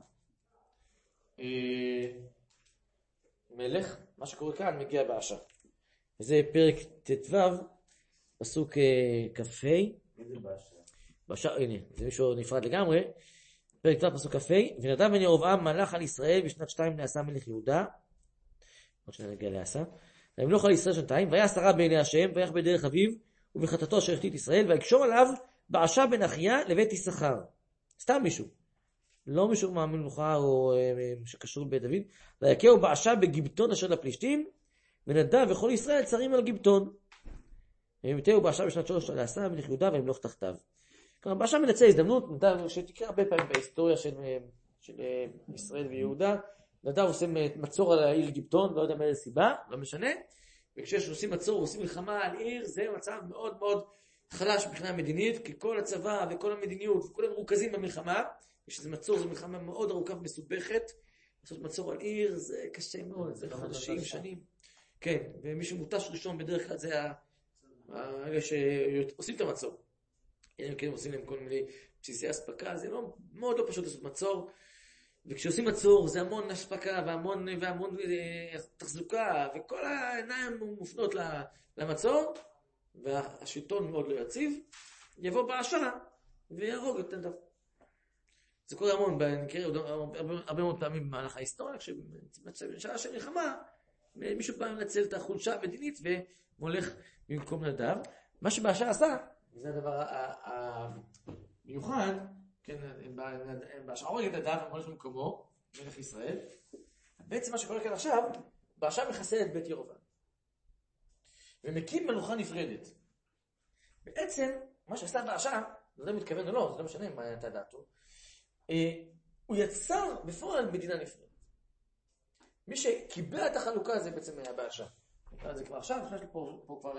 מלך, מה שקורה כאן מגיע באשה. וזה פרק ט"ו, פסוק כ"ה. איזה באשה? באשה, הנה, זה מישהו נפרד לגמרי. פרק ט"ו, פסוק כ"ה. ונדב בן ירבעם מלך על ישראל בשנת 2 לעשה מלך יהודה. עוד שניה נגיע לעשה. וימלוך על ישראל 2, ויעש הרע בעיני השם, ויח בדרך אביו, ובחטאתו אשר החטיא את ישראל, ויקשור עליו באשה בן אחיה לבית יששכר. סתם מישהו. לא מישהו מהמלוכה או שקשור לבית דוד. ויכהו באשה בגיבטון אשר לפלישתים, ונדב וכל ישראל צרים על גיבטון. וימתהו באשה בשנת 3 לעשה מלך יהודה וימלוך תחתיו. כלומר, באשה מנצל הזדמנות, נדב שתקרא הרבה פעמים בהיסטוריה של ישראל ויהודה, נדב עושה מצור על העיר גיבטון, לא יודע מאיזה סיבה, לא משנה. וכשיש מצור ועושים מלחמה על עיר, זה מצב מאוד מאוד חלש מבחינה מדינית, כי כל הצבא וכל המדיניות וכל המרוכזים במלחמה, ושזה מצור, זו מלחמה מאוד ארוכה ומסובכת, לעשות מצור על עיר זה קשה מאוד, זה חודשים, שנים. כן, ומי שמוטש ראשון בדרך כלל זה האלה שעושים את המצור. הם כן עושים להם כל מיני בסיסי הספקה, זה מאוד לא פשוט לעשות מצור, וכשעושים מצור זה המון הספקה והמון תחזוקה, וכל העיניים מופנות למצור, והשלטון מאוד לא יציב, יבוא באשה ויהרוג את נדב. זה קורה המון, הרבה מאוד פעמים במהלך ההיסטוריה, כשבשעה של מלחמה, מישהו פעם לנצל את החולשה המדינית ומולך במקום נדב. מה שבאשה עשה, זה הדבר המיוחד, כן, באשה הורג את נדב ומולך במקומו, מלך ישראל. בעצם מה שקורה כאן עכשיו, באשה מחסל את בית ירבעם. ומקים מלוכה נפרדת. בעצם, מה שעשה באשה, זה לא מתכוון או לא, זה לא משנה מה הייתה דעתו, הוא יצר בפועל מדינה נפרדת. מי שקיבל את החלוקה זה בעצם היה באשה. זה כבר עכשיו, יש לי פה כבר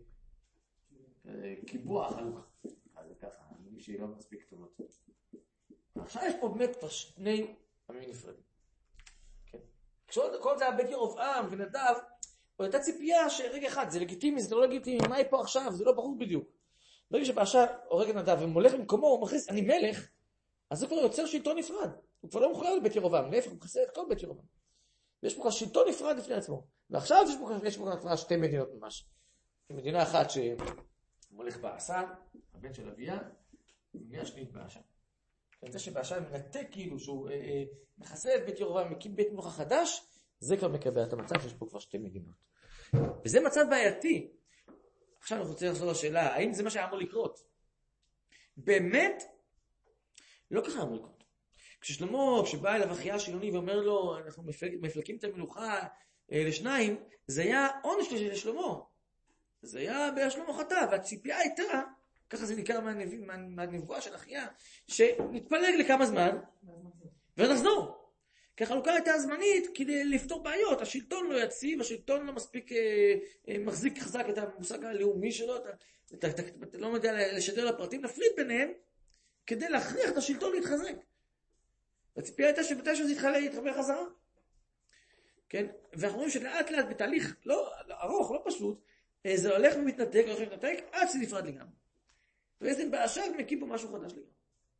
קיבוע החלוקה. אז זה ככה, מי שהיא לא מספיק טובות. עכשיו יש פה באמת כבר שני עמים נפרדים. כל זה היה בית ירבעם ונדב, או הייתה ציפייה שרגע אחד, זה לגיטימי, זה לא לגיטימי, מה היא פה עכשיו? זה לא ברור בדיוק. ברגע שבאשה הורג את נדב ומולך במקומו, הוא מכניס, אני מלך, אז זה כבר יוצר שלטון נפרד. הוא כבר לא מחויב לבית ירבעם, להפך, הוא מחסל את כל בית ירבעם. ויש פה כבר שלטון נפרד לפני עצמו. ועכשיו יש פה כבר שתי מדינות ממש. מדינה אחת שמולך באשה, הבן של אביה, ומדינה שנית באשה. זה שבאשה מנתק כאילו שהוא מחסל את בית ירבעם, מקים בית מלוכה חדש, זה כבר מקבל את המצב שיש פה כבר שתי מדינות. וזה מצב בעייתי. עכשיו אנחנו רוצים לחזור לשאלה, האם זה מה שהיה אמור לקרות? באמת? לא ככה אמור לקרות. כשבא אליו אחיה שילוני ואומר לו, אנחנו מפלקים את המלוכה לשניים, זה היה עונש לשלמה. זה היה בשלמה חטא, והציפייה הייתה, ככה זה נקרא מהנבואה של אחיה, שנתפלג לכמה זמן, ונחזור. כי החלוקה הייתה זמנית כדי לפתור בעיות, השלטון לא יציב, השלטון לא מספיק מחזיק חזק את המושג הלאומי שלו, אתה לא יודע לשדר לפרטים, נפריד ביניהם, כדי להכריח את השלטון להתחזק. והציפייה הייתה שבתשע זה יתחבר חזרה. כן? ואנחנו רואים שלאט לאט בתהליך לא ארוך, לא פשוט, זה הולך ומתנתק, עד שזה נפרד לגמרי. ואיזה באשה מקים פה משהו חדש לגמרי.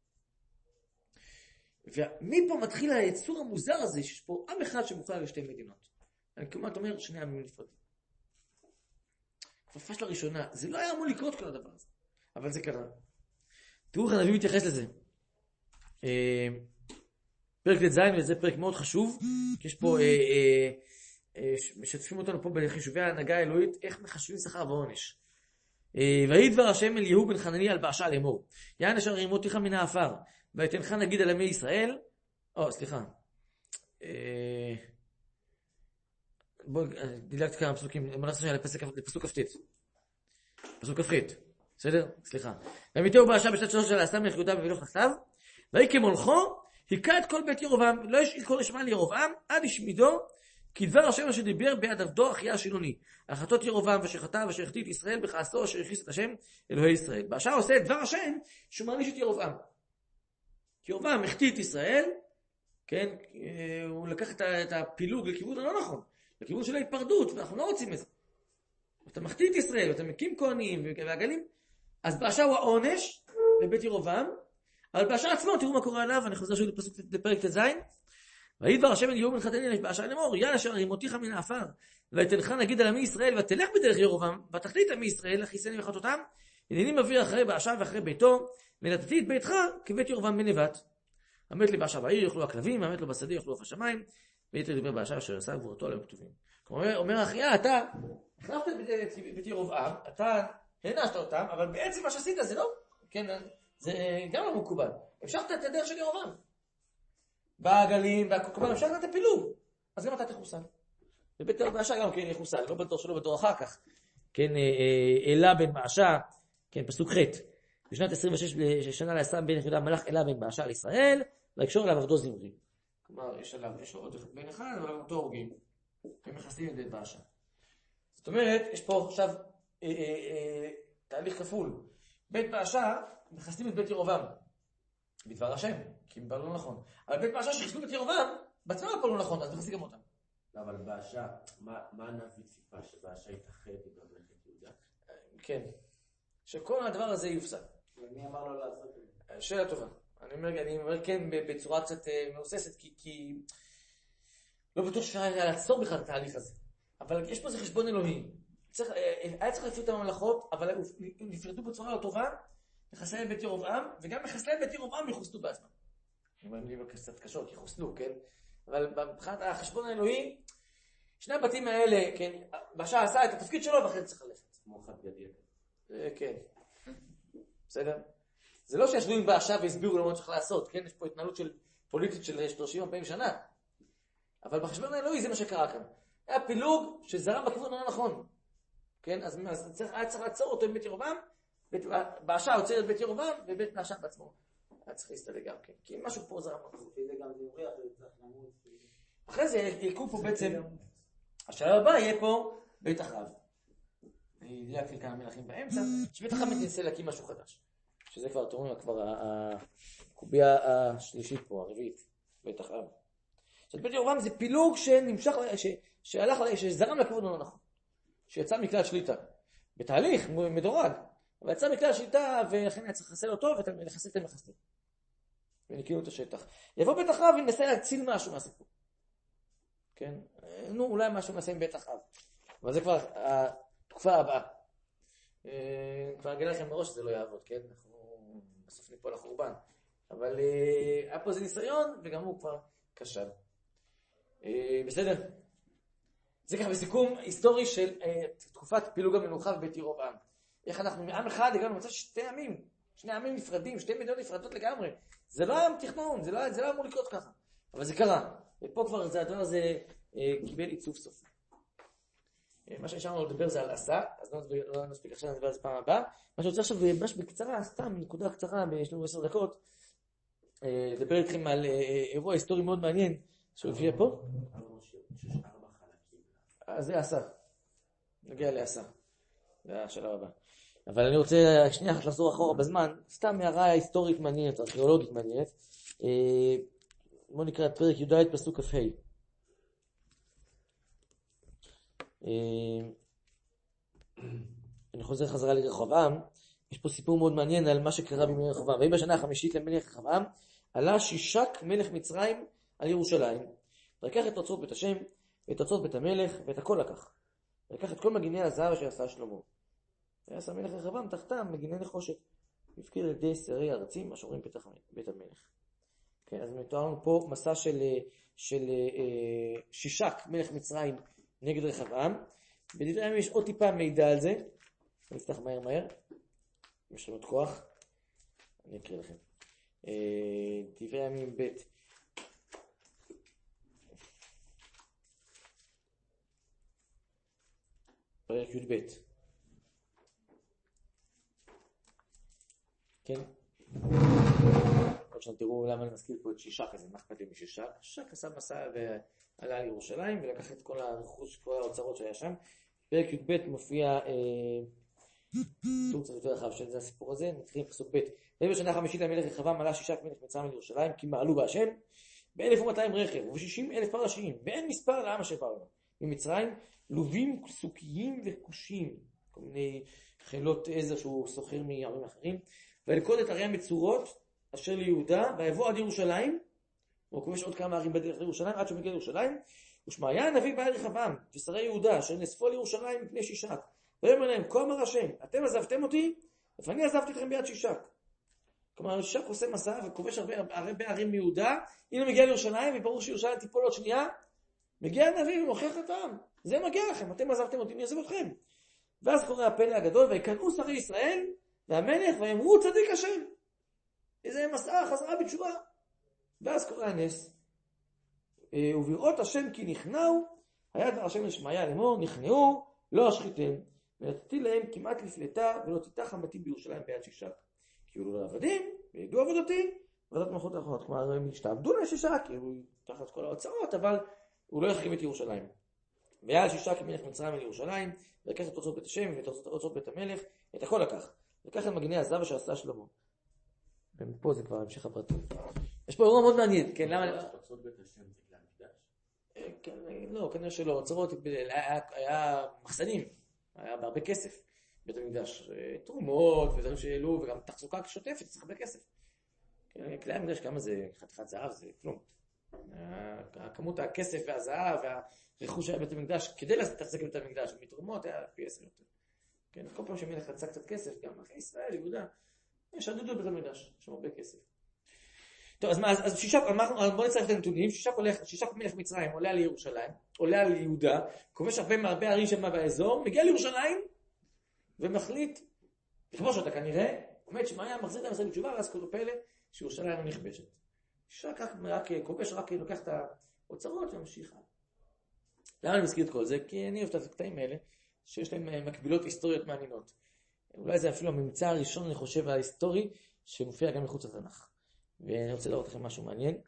ומפה מתחיל היצור המוזר הזה, שיש פה עם אחד שמוכר לשתי מדינות. אני כמעט אומר שני עמים נפרדים. כבר פשלה ראשונה, זה לא היה אמור לקרות כל הדבר הזה, אבל זה קרה. תראו איך הנביא מתייחס לזה. פרק ט"ז, וזה פרק מאוד חשוב, כי יש פה, משתפים אותנו פה בחישובי ההנהגה האלוהית, איך מחשבים שכר ועונש. ויהי דבר השם אל יהוא בן חנניה על באשה לאמור, יען אשר ימותיך מן העפר, ויתנך נגיד על עמי ישראל, סליחה, בואו דילגת כמה פסוקים, בוא נחזור לפסוק כ"ט, פסוק כ"ח, בסדר? סליחה. וימיתהו באשה בשנת 3 לעשה מלך יהודה וימלוך תחתיו, ויהי כמולכו, היכה את כל בית ירבעם, לא השאיר כל השמע לירבעם, עד השמידו, כי דבר השם אשר דיבר ביד עבדו אחיה השילוני, על חטאות ירבעם ושחטא ואשר החטיא את ישראל בכעסו אשר הכעיס את השם אלוהי ישראל. באשה עושה את דבר השם שהוא מעניש את ירבעם. כי ירבעם החטיא את ישראל, כן, הוא לקח את הפילוג לכיוון הלא נכון, לכיוון של ההתפרדות, ואנחנו לא רוצים את זה. אתה מחטיא את ישראל, אתה מקים כהנים ועגלים, אז באשה הוא העונש לבית ירבעם, אבל באשה עצמו, תראו מה קורה עליו, אני חוזר שוב לפרק ט"ז. ויהי דבר השם אל יהוא בן חתניאל באשה לאמור, יען אשר הרימותיך מן העפר, ויתנך נגיד על עמי ישראל, ותלך בדרך ירבעם, ותחליט עמי ישראל, הכיסני וחטאותם, הנני מביא אחרי באשה ואחרי ביתו, ונתתי את ביתך כבית ירבעם בן נבט. המת לי באשה בעיר יאכלו הכלבים, המת לו בשדה יאכלו עוף השמיים, ויתר דיבר באשה אשר עשה גבורתו עליהם כתובים. כלומר, אומר אחיה, אתה החלפת את בית ירבעם, אתה הענשת אותם, אבל בעצם מה שעשית זה לא, כן, זה גם לא מקובל. המשכת את הדרך של ירבעם. בעגלים והקורבן המשכת את הפילוג, אז גם אתה תחוסל. ובית באשה גם כן יחוסל, לא בתור שלו, בתור אחר כך. כן, אלה בן באשה, כן, פסוק ח' בשנת 26 שנה לעשרה בן יהודה מלך אלה בן באשה לישראל, ויקשור אליו עבדו זמרי. כלומר, יש לו עוד בן אחד, אבל אותו הורגים. הם מחסלים את בית באשה. זאת אומרת, יש פה עכשיו תהליך כפול. בית באשה מחסלים את בית ירבעם. בדבר השם, כי הם פעלו לא נכון. אבל בית באשה שחיסלו את ירבעם, בעצמם פעלו לא נכון, אז מחסלים גם אותם. אבל באשה, מה הנביא ציפה שבאשה יתאחד עם ממלכת יהודה? כן. שכל הדבר הזה יופסק. ומי אמר לו לעשות את זה? שאלה טובה. אני אומר כן בצורה קצת מאוססת, כי לא בטוח שהיה לעצור בכלל את התהליך הזה. אבל יש פה זה חשבון אלוהי. היה צריך להפריד את הממלכות, אבל נפרדו בצורה לא טובה, לחסל את בית ירבעם, וגם לחסל את בית ירבעם יחוסלו בעצמם. אני אומר לי קצת קשות, יחוסלו, כן? אבל מבחינת החשבון האלוהי, שני הבתים האלה, כן, באשה עשה את התפקיד שלו, ואחרי צריך ללכת. כמו חד גדיה. כן. בסדר? זה לא שישבו עם באשה והסבירו לו מה צריך לעשות, כן? יש פה התנהלות פוליטית של 30-40 שנה. אבל בחשבון האלוהי זה מה שקרה כאן. היה פילוג שזרם בכיוון לא נכון. כן? אז היה צריך לעצור אותו עם בית ירבעם, באשה עוצר את בית ירבעם, ובית באשה בעצמו. היה צריך להסתלק גם כן. כי משהו פה זרם לא נכון. זה גם זמרי, אחרי זה צריך למות. אחרי זה יקום פה בעצם, השלב הבא יהיה פה בית אחאב. אני דילגתי כמה מלכים באמצע, שבית אחאב מתנסה להקים משהו חדש. שזה כבר, אתם רואים, כבר הקוביה השלישית פה, הרביעית, בית אחאב. עכשיו, בית ירבעם זה פילוג שנמשך, שזרם לכיוון לא נכון. שיצא מכלל שליטה. בתהליך מדורג, אבל יצא מכלל שליטה, ולכן היה צריך לחסל אותו, ולחסל את המחסלים. ונקינו את השטח. יבוא בית אחאב ונסה להציל משהו מהסיפור. כן? נו, אולי משהו נעשה עם בית אחאב. אבל זה כבר התקופה הבאה. כבר אגיד לכם מראש שזה לא יעבוד, כן? אנחנו בסוף ניפול לחורבן. אבל היה פה איזה ניסיון, וגם הוא כבר כשל. בסדר? זה ככה בסיכום היסטורי של תקופת פילוג המלוכה בבית ירבעם. איך אנחנו מעם אחד הגענו למצב שתי עמים, שני עמים נפרדים, שתי מדינות נפרדות לגמרי. זה לא היה תכנון, זה לא אמור לקרות ככה. אבל זה קרה. ופה כבר הדבר הזה קיבל עיצוב סוף. מה שנשאר לנו לדבר זה על עשה, אז לא נספיק עכשיו לדבר על זה פעם הבאה. מה שאני רוצה עכשיו ממש בקצרה, סתם נקודה קצרה, יש לנו 10 דקות, לדבר איתכם על אירוע היסטורי מאוד מעניין שהוא הביאה פה. אז זה עשה. נגיע לעשה. זה השלב הבא. אבל אני רוצה שנייה אחת לחזור אחורה בזמן, סתם הערה היסטורית מעניינת, ארכיאולוגית מעניינת. בואו נקרא את פרק י"ד פסוק כ"ה. אני חוזר חזרה לרחבעם. יש פה סיפור מאוד מעניין על מה שקרה בימי רחבעם. ויהי בשנה החמישית למלך רחבעם, עלה שישק מלך מצרים על ירושלים, לקח את אוצרות בית השם ואת אוצרות בית המלך ואת הכל לקח. לקח את כל מגיני הזהב אשר עשה שלמה. ועשה מלך רחבעם תחתם מגיני נחושת, והפקיר על ידי שערי הארצים אשורים פתח בית המלך. כן, אז מתואר לנו פה מסע של שישק מלך מצרים נגד רחבעם. בדברי הימים יש עוד טיפה מידע על זה. אני אפתח מהר. יש לנו עוד כוח. אני אקריא לכם. דברי הימים ב' פרק י"ב. כן? עוד שניה תראו למה אני מזכיר פה את שישק הזה, מה אכפת לי משישק? שישק עשה מסע עלה לירושלים ולקח את כל הרכוש, כל האוצרות שהיה שם. פרק י"ב מופיע טור קצת יותר רחב של זה הסיפור הזה. נתחיל פסוק ב'. בשנה החמישית למלך רחבעם עלה שישק מלך מצרים לירושלים, כי מעלו בהשם ב1,200 רכב וב60,000 פרשים, ואין מספר לעם אשר באו ממצרים, לובים סוכיים וכושים, כל מיני חילות עזר שהוא סוחר מערים אחרים, ולכוד את ערי המצורות אשר ליהודה, ויבוא עד ירושלים, הוא כובש עוד כמה ערים בדרך לירושלים, עד שהוא מגיע לירושלים, ושמעיה הנביא בא אל רחבעם ושרי יהודה אשר נאספו לירושלים מפני שישק, ויאמר להם, כה אמר השם, אתם עזבתם אותי, ואני עזבתי אתכם ביד שישק. כלומר, שישק עושה מסע וכובש הרבה ערים מיהודה, הנה מגיע לירושלים, וברור שירושלים תיפול עוד שנייה, מגיע הנביא ומוכיח את העם, זה מגיע לכם, אתם עזבתם אותי, אני עזב אתכם. ואז קורא הפלא הגדול, ויקראו שרי ישראל והמלך, ויאמרו צדיק השם. איזה מסע, חזרה בתשובה. ואז קורא הנס, ובראות השם כי נכנעו, היה דבר השם לשמעיה לאמור, נכנעו, לא אשחיתם, ונתתי להם כמעט לפלטה, ולא תיתח חמתי בירושלים ביד שישק. כי הוא לא עבדים, וידעו עבודתי, ועדת מלכות האחרונות. כלומר, הם השתעבדו לשישק, כי הוא תחת כל ההוצאות, אבל הוא לא יחריב את ירושלים. והיה שישק מלך מצרים אל ירושלים, ולקח את אוצרות בית השם, ואת אוצרות בית המלך, את הכל לקח. לקח את מגני הזהב שעשה שלמה. ומפה זה כבר המשך הפרטים. יש פה אירוע מאוד מעניין, כן, למה... אוצרות בית השם זה למקדש? כן, לא, כנראה שלא, אוצרות, היה מחסנים, היה בהרבה כסף, בית המקדש, תרומות ודברים שהעלו, וגם תחזוקה שוטפת, צריך הרבה כסף. כלי המקדש, כמה זה חתיכת זהב, זה כלום. כמות הכסף והזהב והרכוש שהיה בית המקדש, כדי לתחזק בית המקדש, מתרומות היה פי 10 יותר. כן, כל פעם שמלך רצה קצת כסף, גם אחרי ישראל, יהודה, יש עדודו בית המקדש, יש הרבה כסף. טוב, אז שישק, בוא נצטרך את הנתונים, שישק מלך מצרים, עולה על ירושלים, עולה על יהודה, כובש הרבה ערים שם באזור, מגיע לירושלים, ומחליט, לכבוש אותה כנראה, עומד שמעיה, מחזיר את המסע לתשובה, ואז קורא פלא, שירושלים לא נכבשת. שישק רק כובש, רק לוקח את האוצרות וממשיך. למה אני מזכיר את כל זה? כי אני אוהב את הקטעים האלה, שיש להם מקבילות היסטוריות מעניינות. אולי זה אפילו הממצא הראשון, אני חושב, ההיסטורי, שמופיע גם מחוץ לתנ"ך. ואני רוצה לראות לכם משהו מעניין.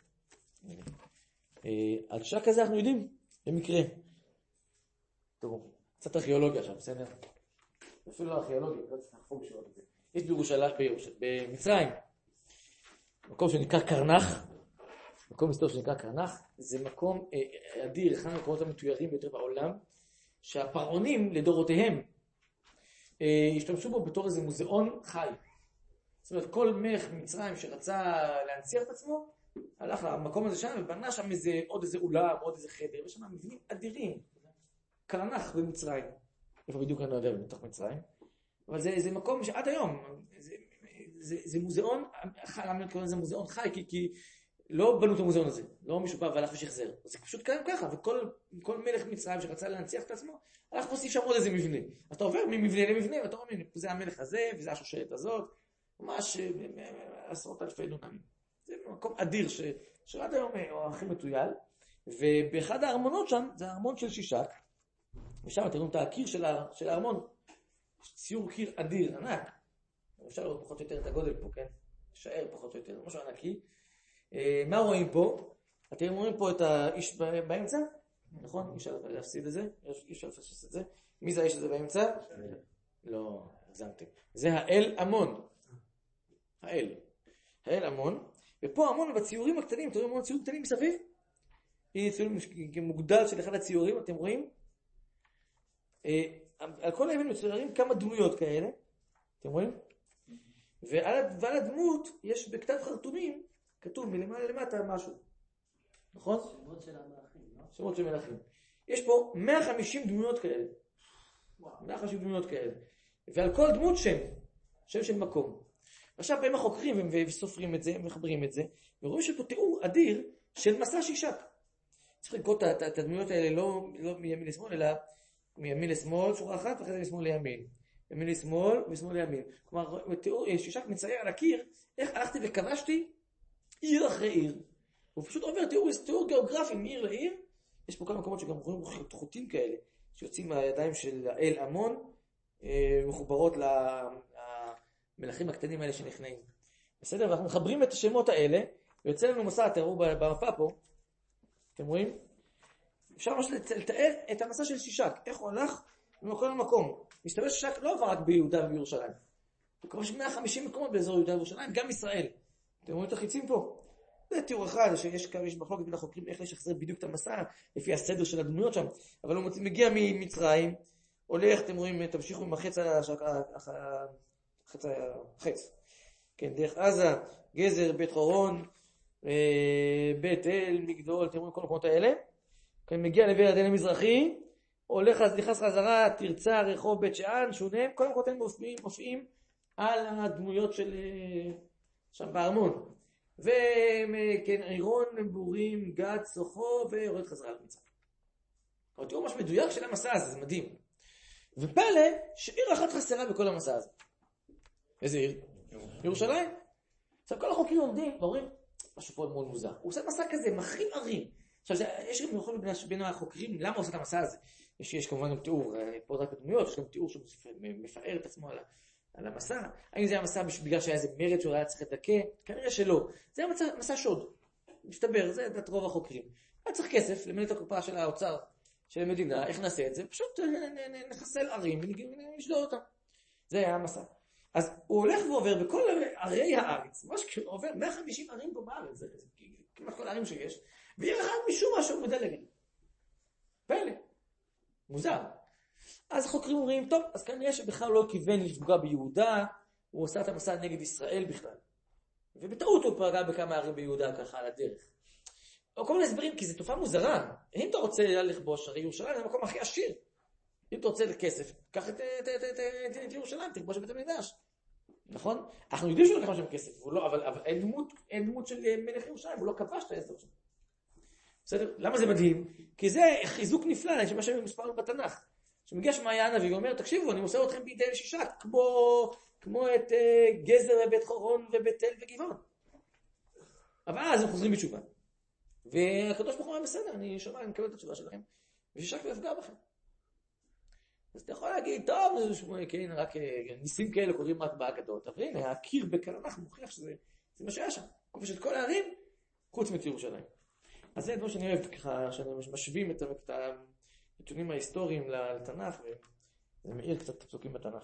על שישק הזה אנחנו יודעים, במקרה. תראו, קצת ארכיאולוגיה עכשיו, בסדר? אפילו לא ארכיאולוגיה, לא צריך לחפור בשביל את זה. יש במצרים, מקום שנקרא קרנח, מקום היסטורי שנקרא קרנח, זה מקום אדיר, אחד המקומות המתוירים ביותר בעולם, שהפרעונים לדורותיהם השתמשו בו בתור איזה מוזיאון חי. זאת אומרת, כל מלך מצרים שרצה להנציח את עצמו, הלך למקום הזה שם ובנה שם עוד איזה אולם, עוד איזה חדר, ושם מבנים אדירים. קרנח במצרים. איפה בדיוק אני לא יודע, בתוך מצרים. אבל זה מקום שעד היום, זה מוזיאון, למה אני קורא לזה מוזיאון חי? כי לא בנו את המוזיאון הזה, לא מישהו בא והלך ושחזר. זה פשוט קיים ככה, וכל מלך מצרים שרצה להנציח את עצמו, הלך ועושים שם עוד איזה מבנה. אז אתה עובר ממבנה למבנה, ואתה אומר, זה המלך הזה, וזה השושלת הזאת, ממש עשרות אלפי דונמים. זה מקום אדיר שעד היום הוא הכי מטויל, ובאחד הארמונות שם, זה הארמון של שישק, ושם אתם רואים את הקיר של הארמון, ציור קיר אדיר, ענק. אפשר לראות פחות או יותר את הגודל פה, כן? שער פחות או יותר, משהו ענקי. מה רואים פה? אתם רואים פה את האיש באמצע? נכון? אי אפשר להפסיד את זה? אי אפשר לפספס את זה? מי זה האיש הזה באמצע? לא, הגזמתם. זה האל אמון. האל אמון. ופה אמון בציורים הקטנים, אתם רואים ציורים קטנים מסביב? הנה ציורים מוגדל של אחד הציורים, אתם רואים? על כל הימים מצוירים כמה דמויות כאלה. אתם רואים? ועל הדמות יש בכתב חרטומים, כתוב מלמעלה למטה משהו. נכון? שמות של המלאכים, לא? שמות של מלאכים. יש פה 150 דמויות כאלה. 150 דמויות כאלה. ועל כל דמות שם של מקום. עכשיו באים החוקרים וסופרים את זה, מחברים את זה, ורואים שפה תיאור אדיר של מסע שישק. צריך לקרוא את הדמויות האלה לא מימין לשמאל, אלא מימין לשמאל, שורה אחת, ואחרי זה משמאל לימין. ימין לשמאל ושמאל לימין. כלומר, שישק מצייר על הקיר, איך הלכתי וכבשתי עיר אחרי עיר. הוא פשוט עובר תיאור גיאוגרפי מעיר לעיר. יש פה כמה מקומות שגם רואים חוטים כאלה, שיוצאים מהידיים של האל אמון, מחוברות למלאכים הקטנים האלה שנכנעים. בסדר? ואנחנו מחברים את השמות האלה, ויוצא לנו מסע, תראו במפה פה, אתם רואים? אפשר ממש לתאר את המסע של שישק, איך הוא הלך ממקום למקום. מסתבר ששישק לא עבר רק ביהודה ובירושלים. הוא כבר 150 מקומות באזור יהודה וירושלים, גם ישראל. אתם רואים את החיצים פה? זה תיאור אחד, שיש מחלוקת בין החוקרים איך לשחזר בדיוק את המסע, לפי הסדר של הדמויות שם. אבל הוא מגיע ממצרים, הולך, אתם רואים, תמשיכו עם החץ, כן, דרך עזה, גזר, בית חורון, בית אל, מגדול, אתם רואים כל המקומות האלה. כן, מגיע לבית הדין המזרחי, הולך, נכנס חזרה, תרצה, רחוב, בית שאן, שונם, כל המקומות האלה מופיעים על הדמויות של שם בארמון. וכן, עירון, בורים, גד, סוחו, ויורד חזרה למצרים. אבל תראו ממש מדויק של המסע הזה, זה מדהים. ופלא, שעיר אחת חסרה בכל המסע הזה. איזה עיר? ירושלים. עכשיו כל החוקרים עומדים ואומרים, משהו פה מאוד מוזר. הוא עושה מסע כזה, מחרים ערים. עכשיו יש גם יכול בין החוקרים, למה הוא עושה את המסע הזה? יש כמובן גם תיאור, פה רק הדמויות, יש גם תיאור שמפאר את עצמו על המסע. האם זה היה מסע בגלל שהיה איזה מרד שהוא היה צריך לדכא? כנראה שלא. זה היה מסע שוד. מסתבר, זה את רוב החוקרים. היה צריך כסף למלא את הקופה של האוצר של המדינה, איך נעשה את זה? פשוט נחסל ערים ונשדוד אותם. זה היה המסע. אז הוא הולך ועובר בכל ערי הארץ, ממש עובר 150 ערים פה בארץ, זה כמעט כל הערים שיש, ועיר אחד משום משהו מדלג. פלא. מוזר. אז חוקרים אומרים, טוב, אז כנראה שבכלל לא כיוון לפגוע ביהודה, הוא עושה את המסע נגד ישראל בכלל. ובטעות הוא פגע בכמה ערים ביהודה ככה על הדרך. או כל מיני הסברים, כי זו תופעה מוזרה. אם אתה רוצה לכבוש, הרי ירושלים זה המקום הכי עשיר. אם אתה רוצה לכסף, קח את ירושלים, תכבוש בית המקדש. נכון? אנחנו יודעים שהוא לקח שם כסף, אבל אין דמות של מלך ירושלים, הוא לא כבש את האזור שם. בסדר? למה זה מדהים? כי זה חיזוק נפלא, שמה שמספרנו בתנ"ך. שמגיע שמעיה הנביא ואומר, תקשיבו, אני מוסר אתכם בידי שישק, כמו את גזר ובית חורון ובית אל וגבעון. אבל אז הם חוזרים בתשובה. והקדוש ברוך הוא אומר, בסדר, אני מקבל את התשובה שלכם, ושישק לא יפגע בכם. אז אתה יכול להגיד, טוב, כן, רק ניסים כאלה קוראים רק באגדות, אבל הנה, הקיר בקרנך מוכיח שזה מה שהיה שם. כובש את כל הערים, חוץ מירושלים. אז זה דבר שאני אוהב, ככה, שאני משווים את הנתונים ההיסטוריים לתנ"ך, וזה מאיר קצת את הפסוקים בתנ"ך.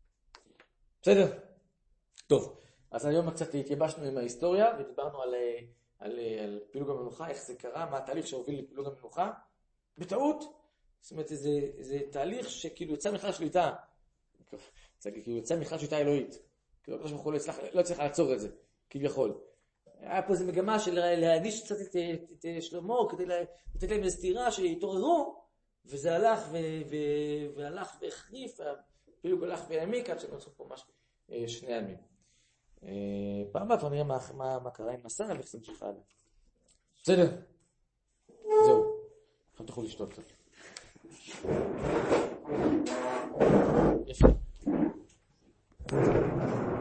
בסדר? טוב, אז היום קצת התייבשנו עם ההיסטוריה, ודיברנו על פילוג המנוחה, איך זה קרה, מה התהליך שהוביל לפילוג המנוחה. בטעות, זאת אומרת, זה תהליך שכאילו יוצא מכלל שליטה, כאילו יוצא מכלל שליטה אלוהית. כאילו, הקדוש ברוך הוא לא הצליח לעצור את זה, כביכול. היה פה איזו מגמה של להעניש קצת את שלמה, כדי לתת להם איזו סתירה שהתעוררו, וזה הלך והחריף, הפילוג הלך והעמיק, עד שנוצרו פה ממש שני ימים. פעם הבאה כבר נראה מה קרה עם מסע, ואיך זה ממשיך הלאה. בסדר? זהו. עכשיו תוכלו לשתות קצת.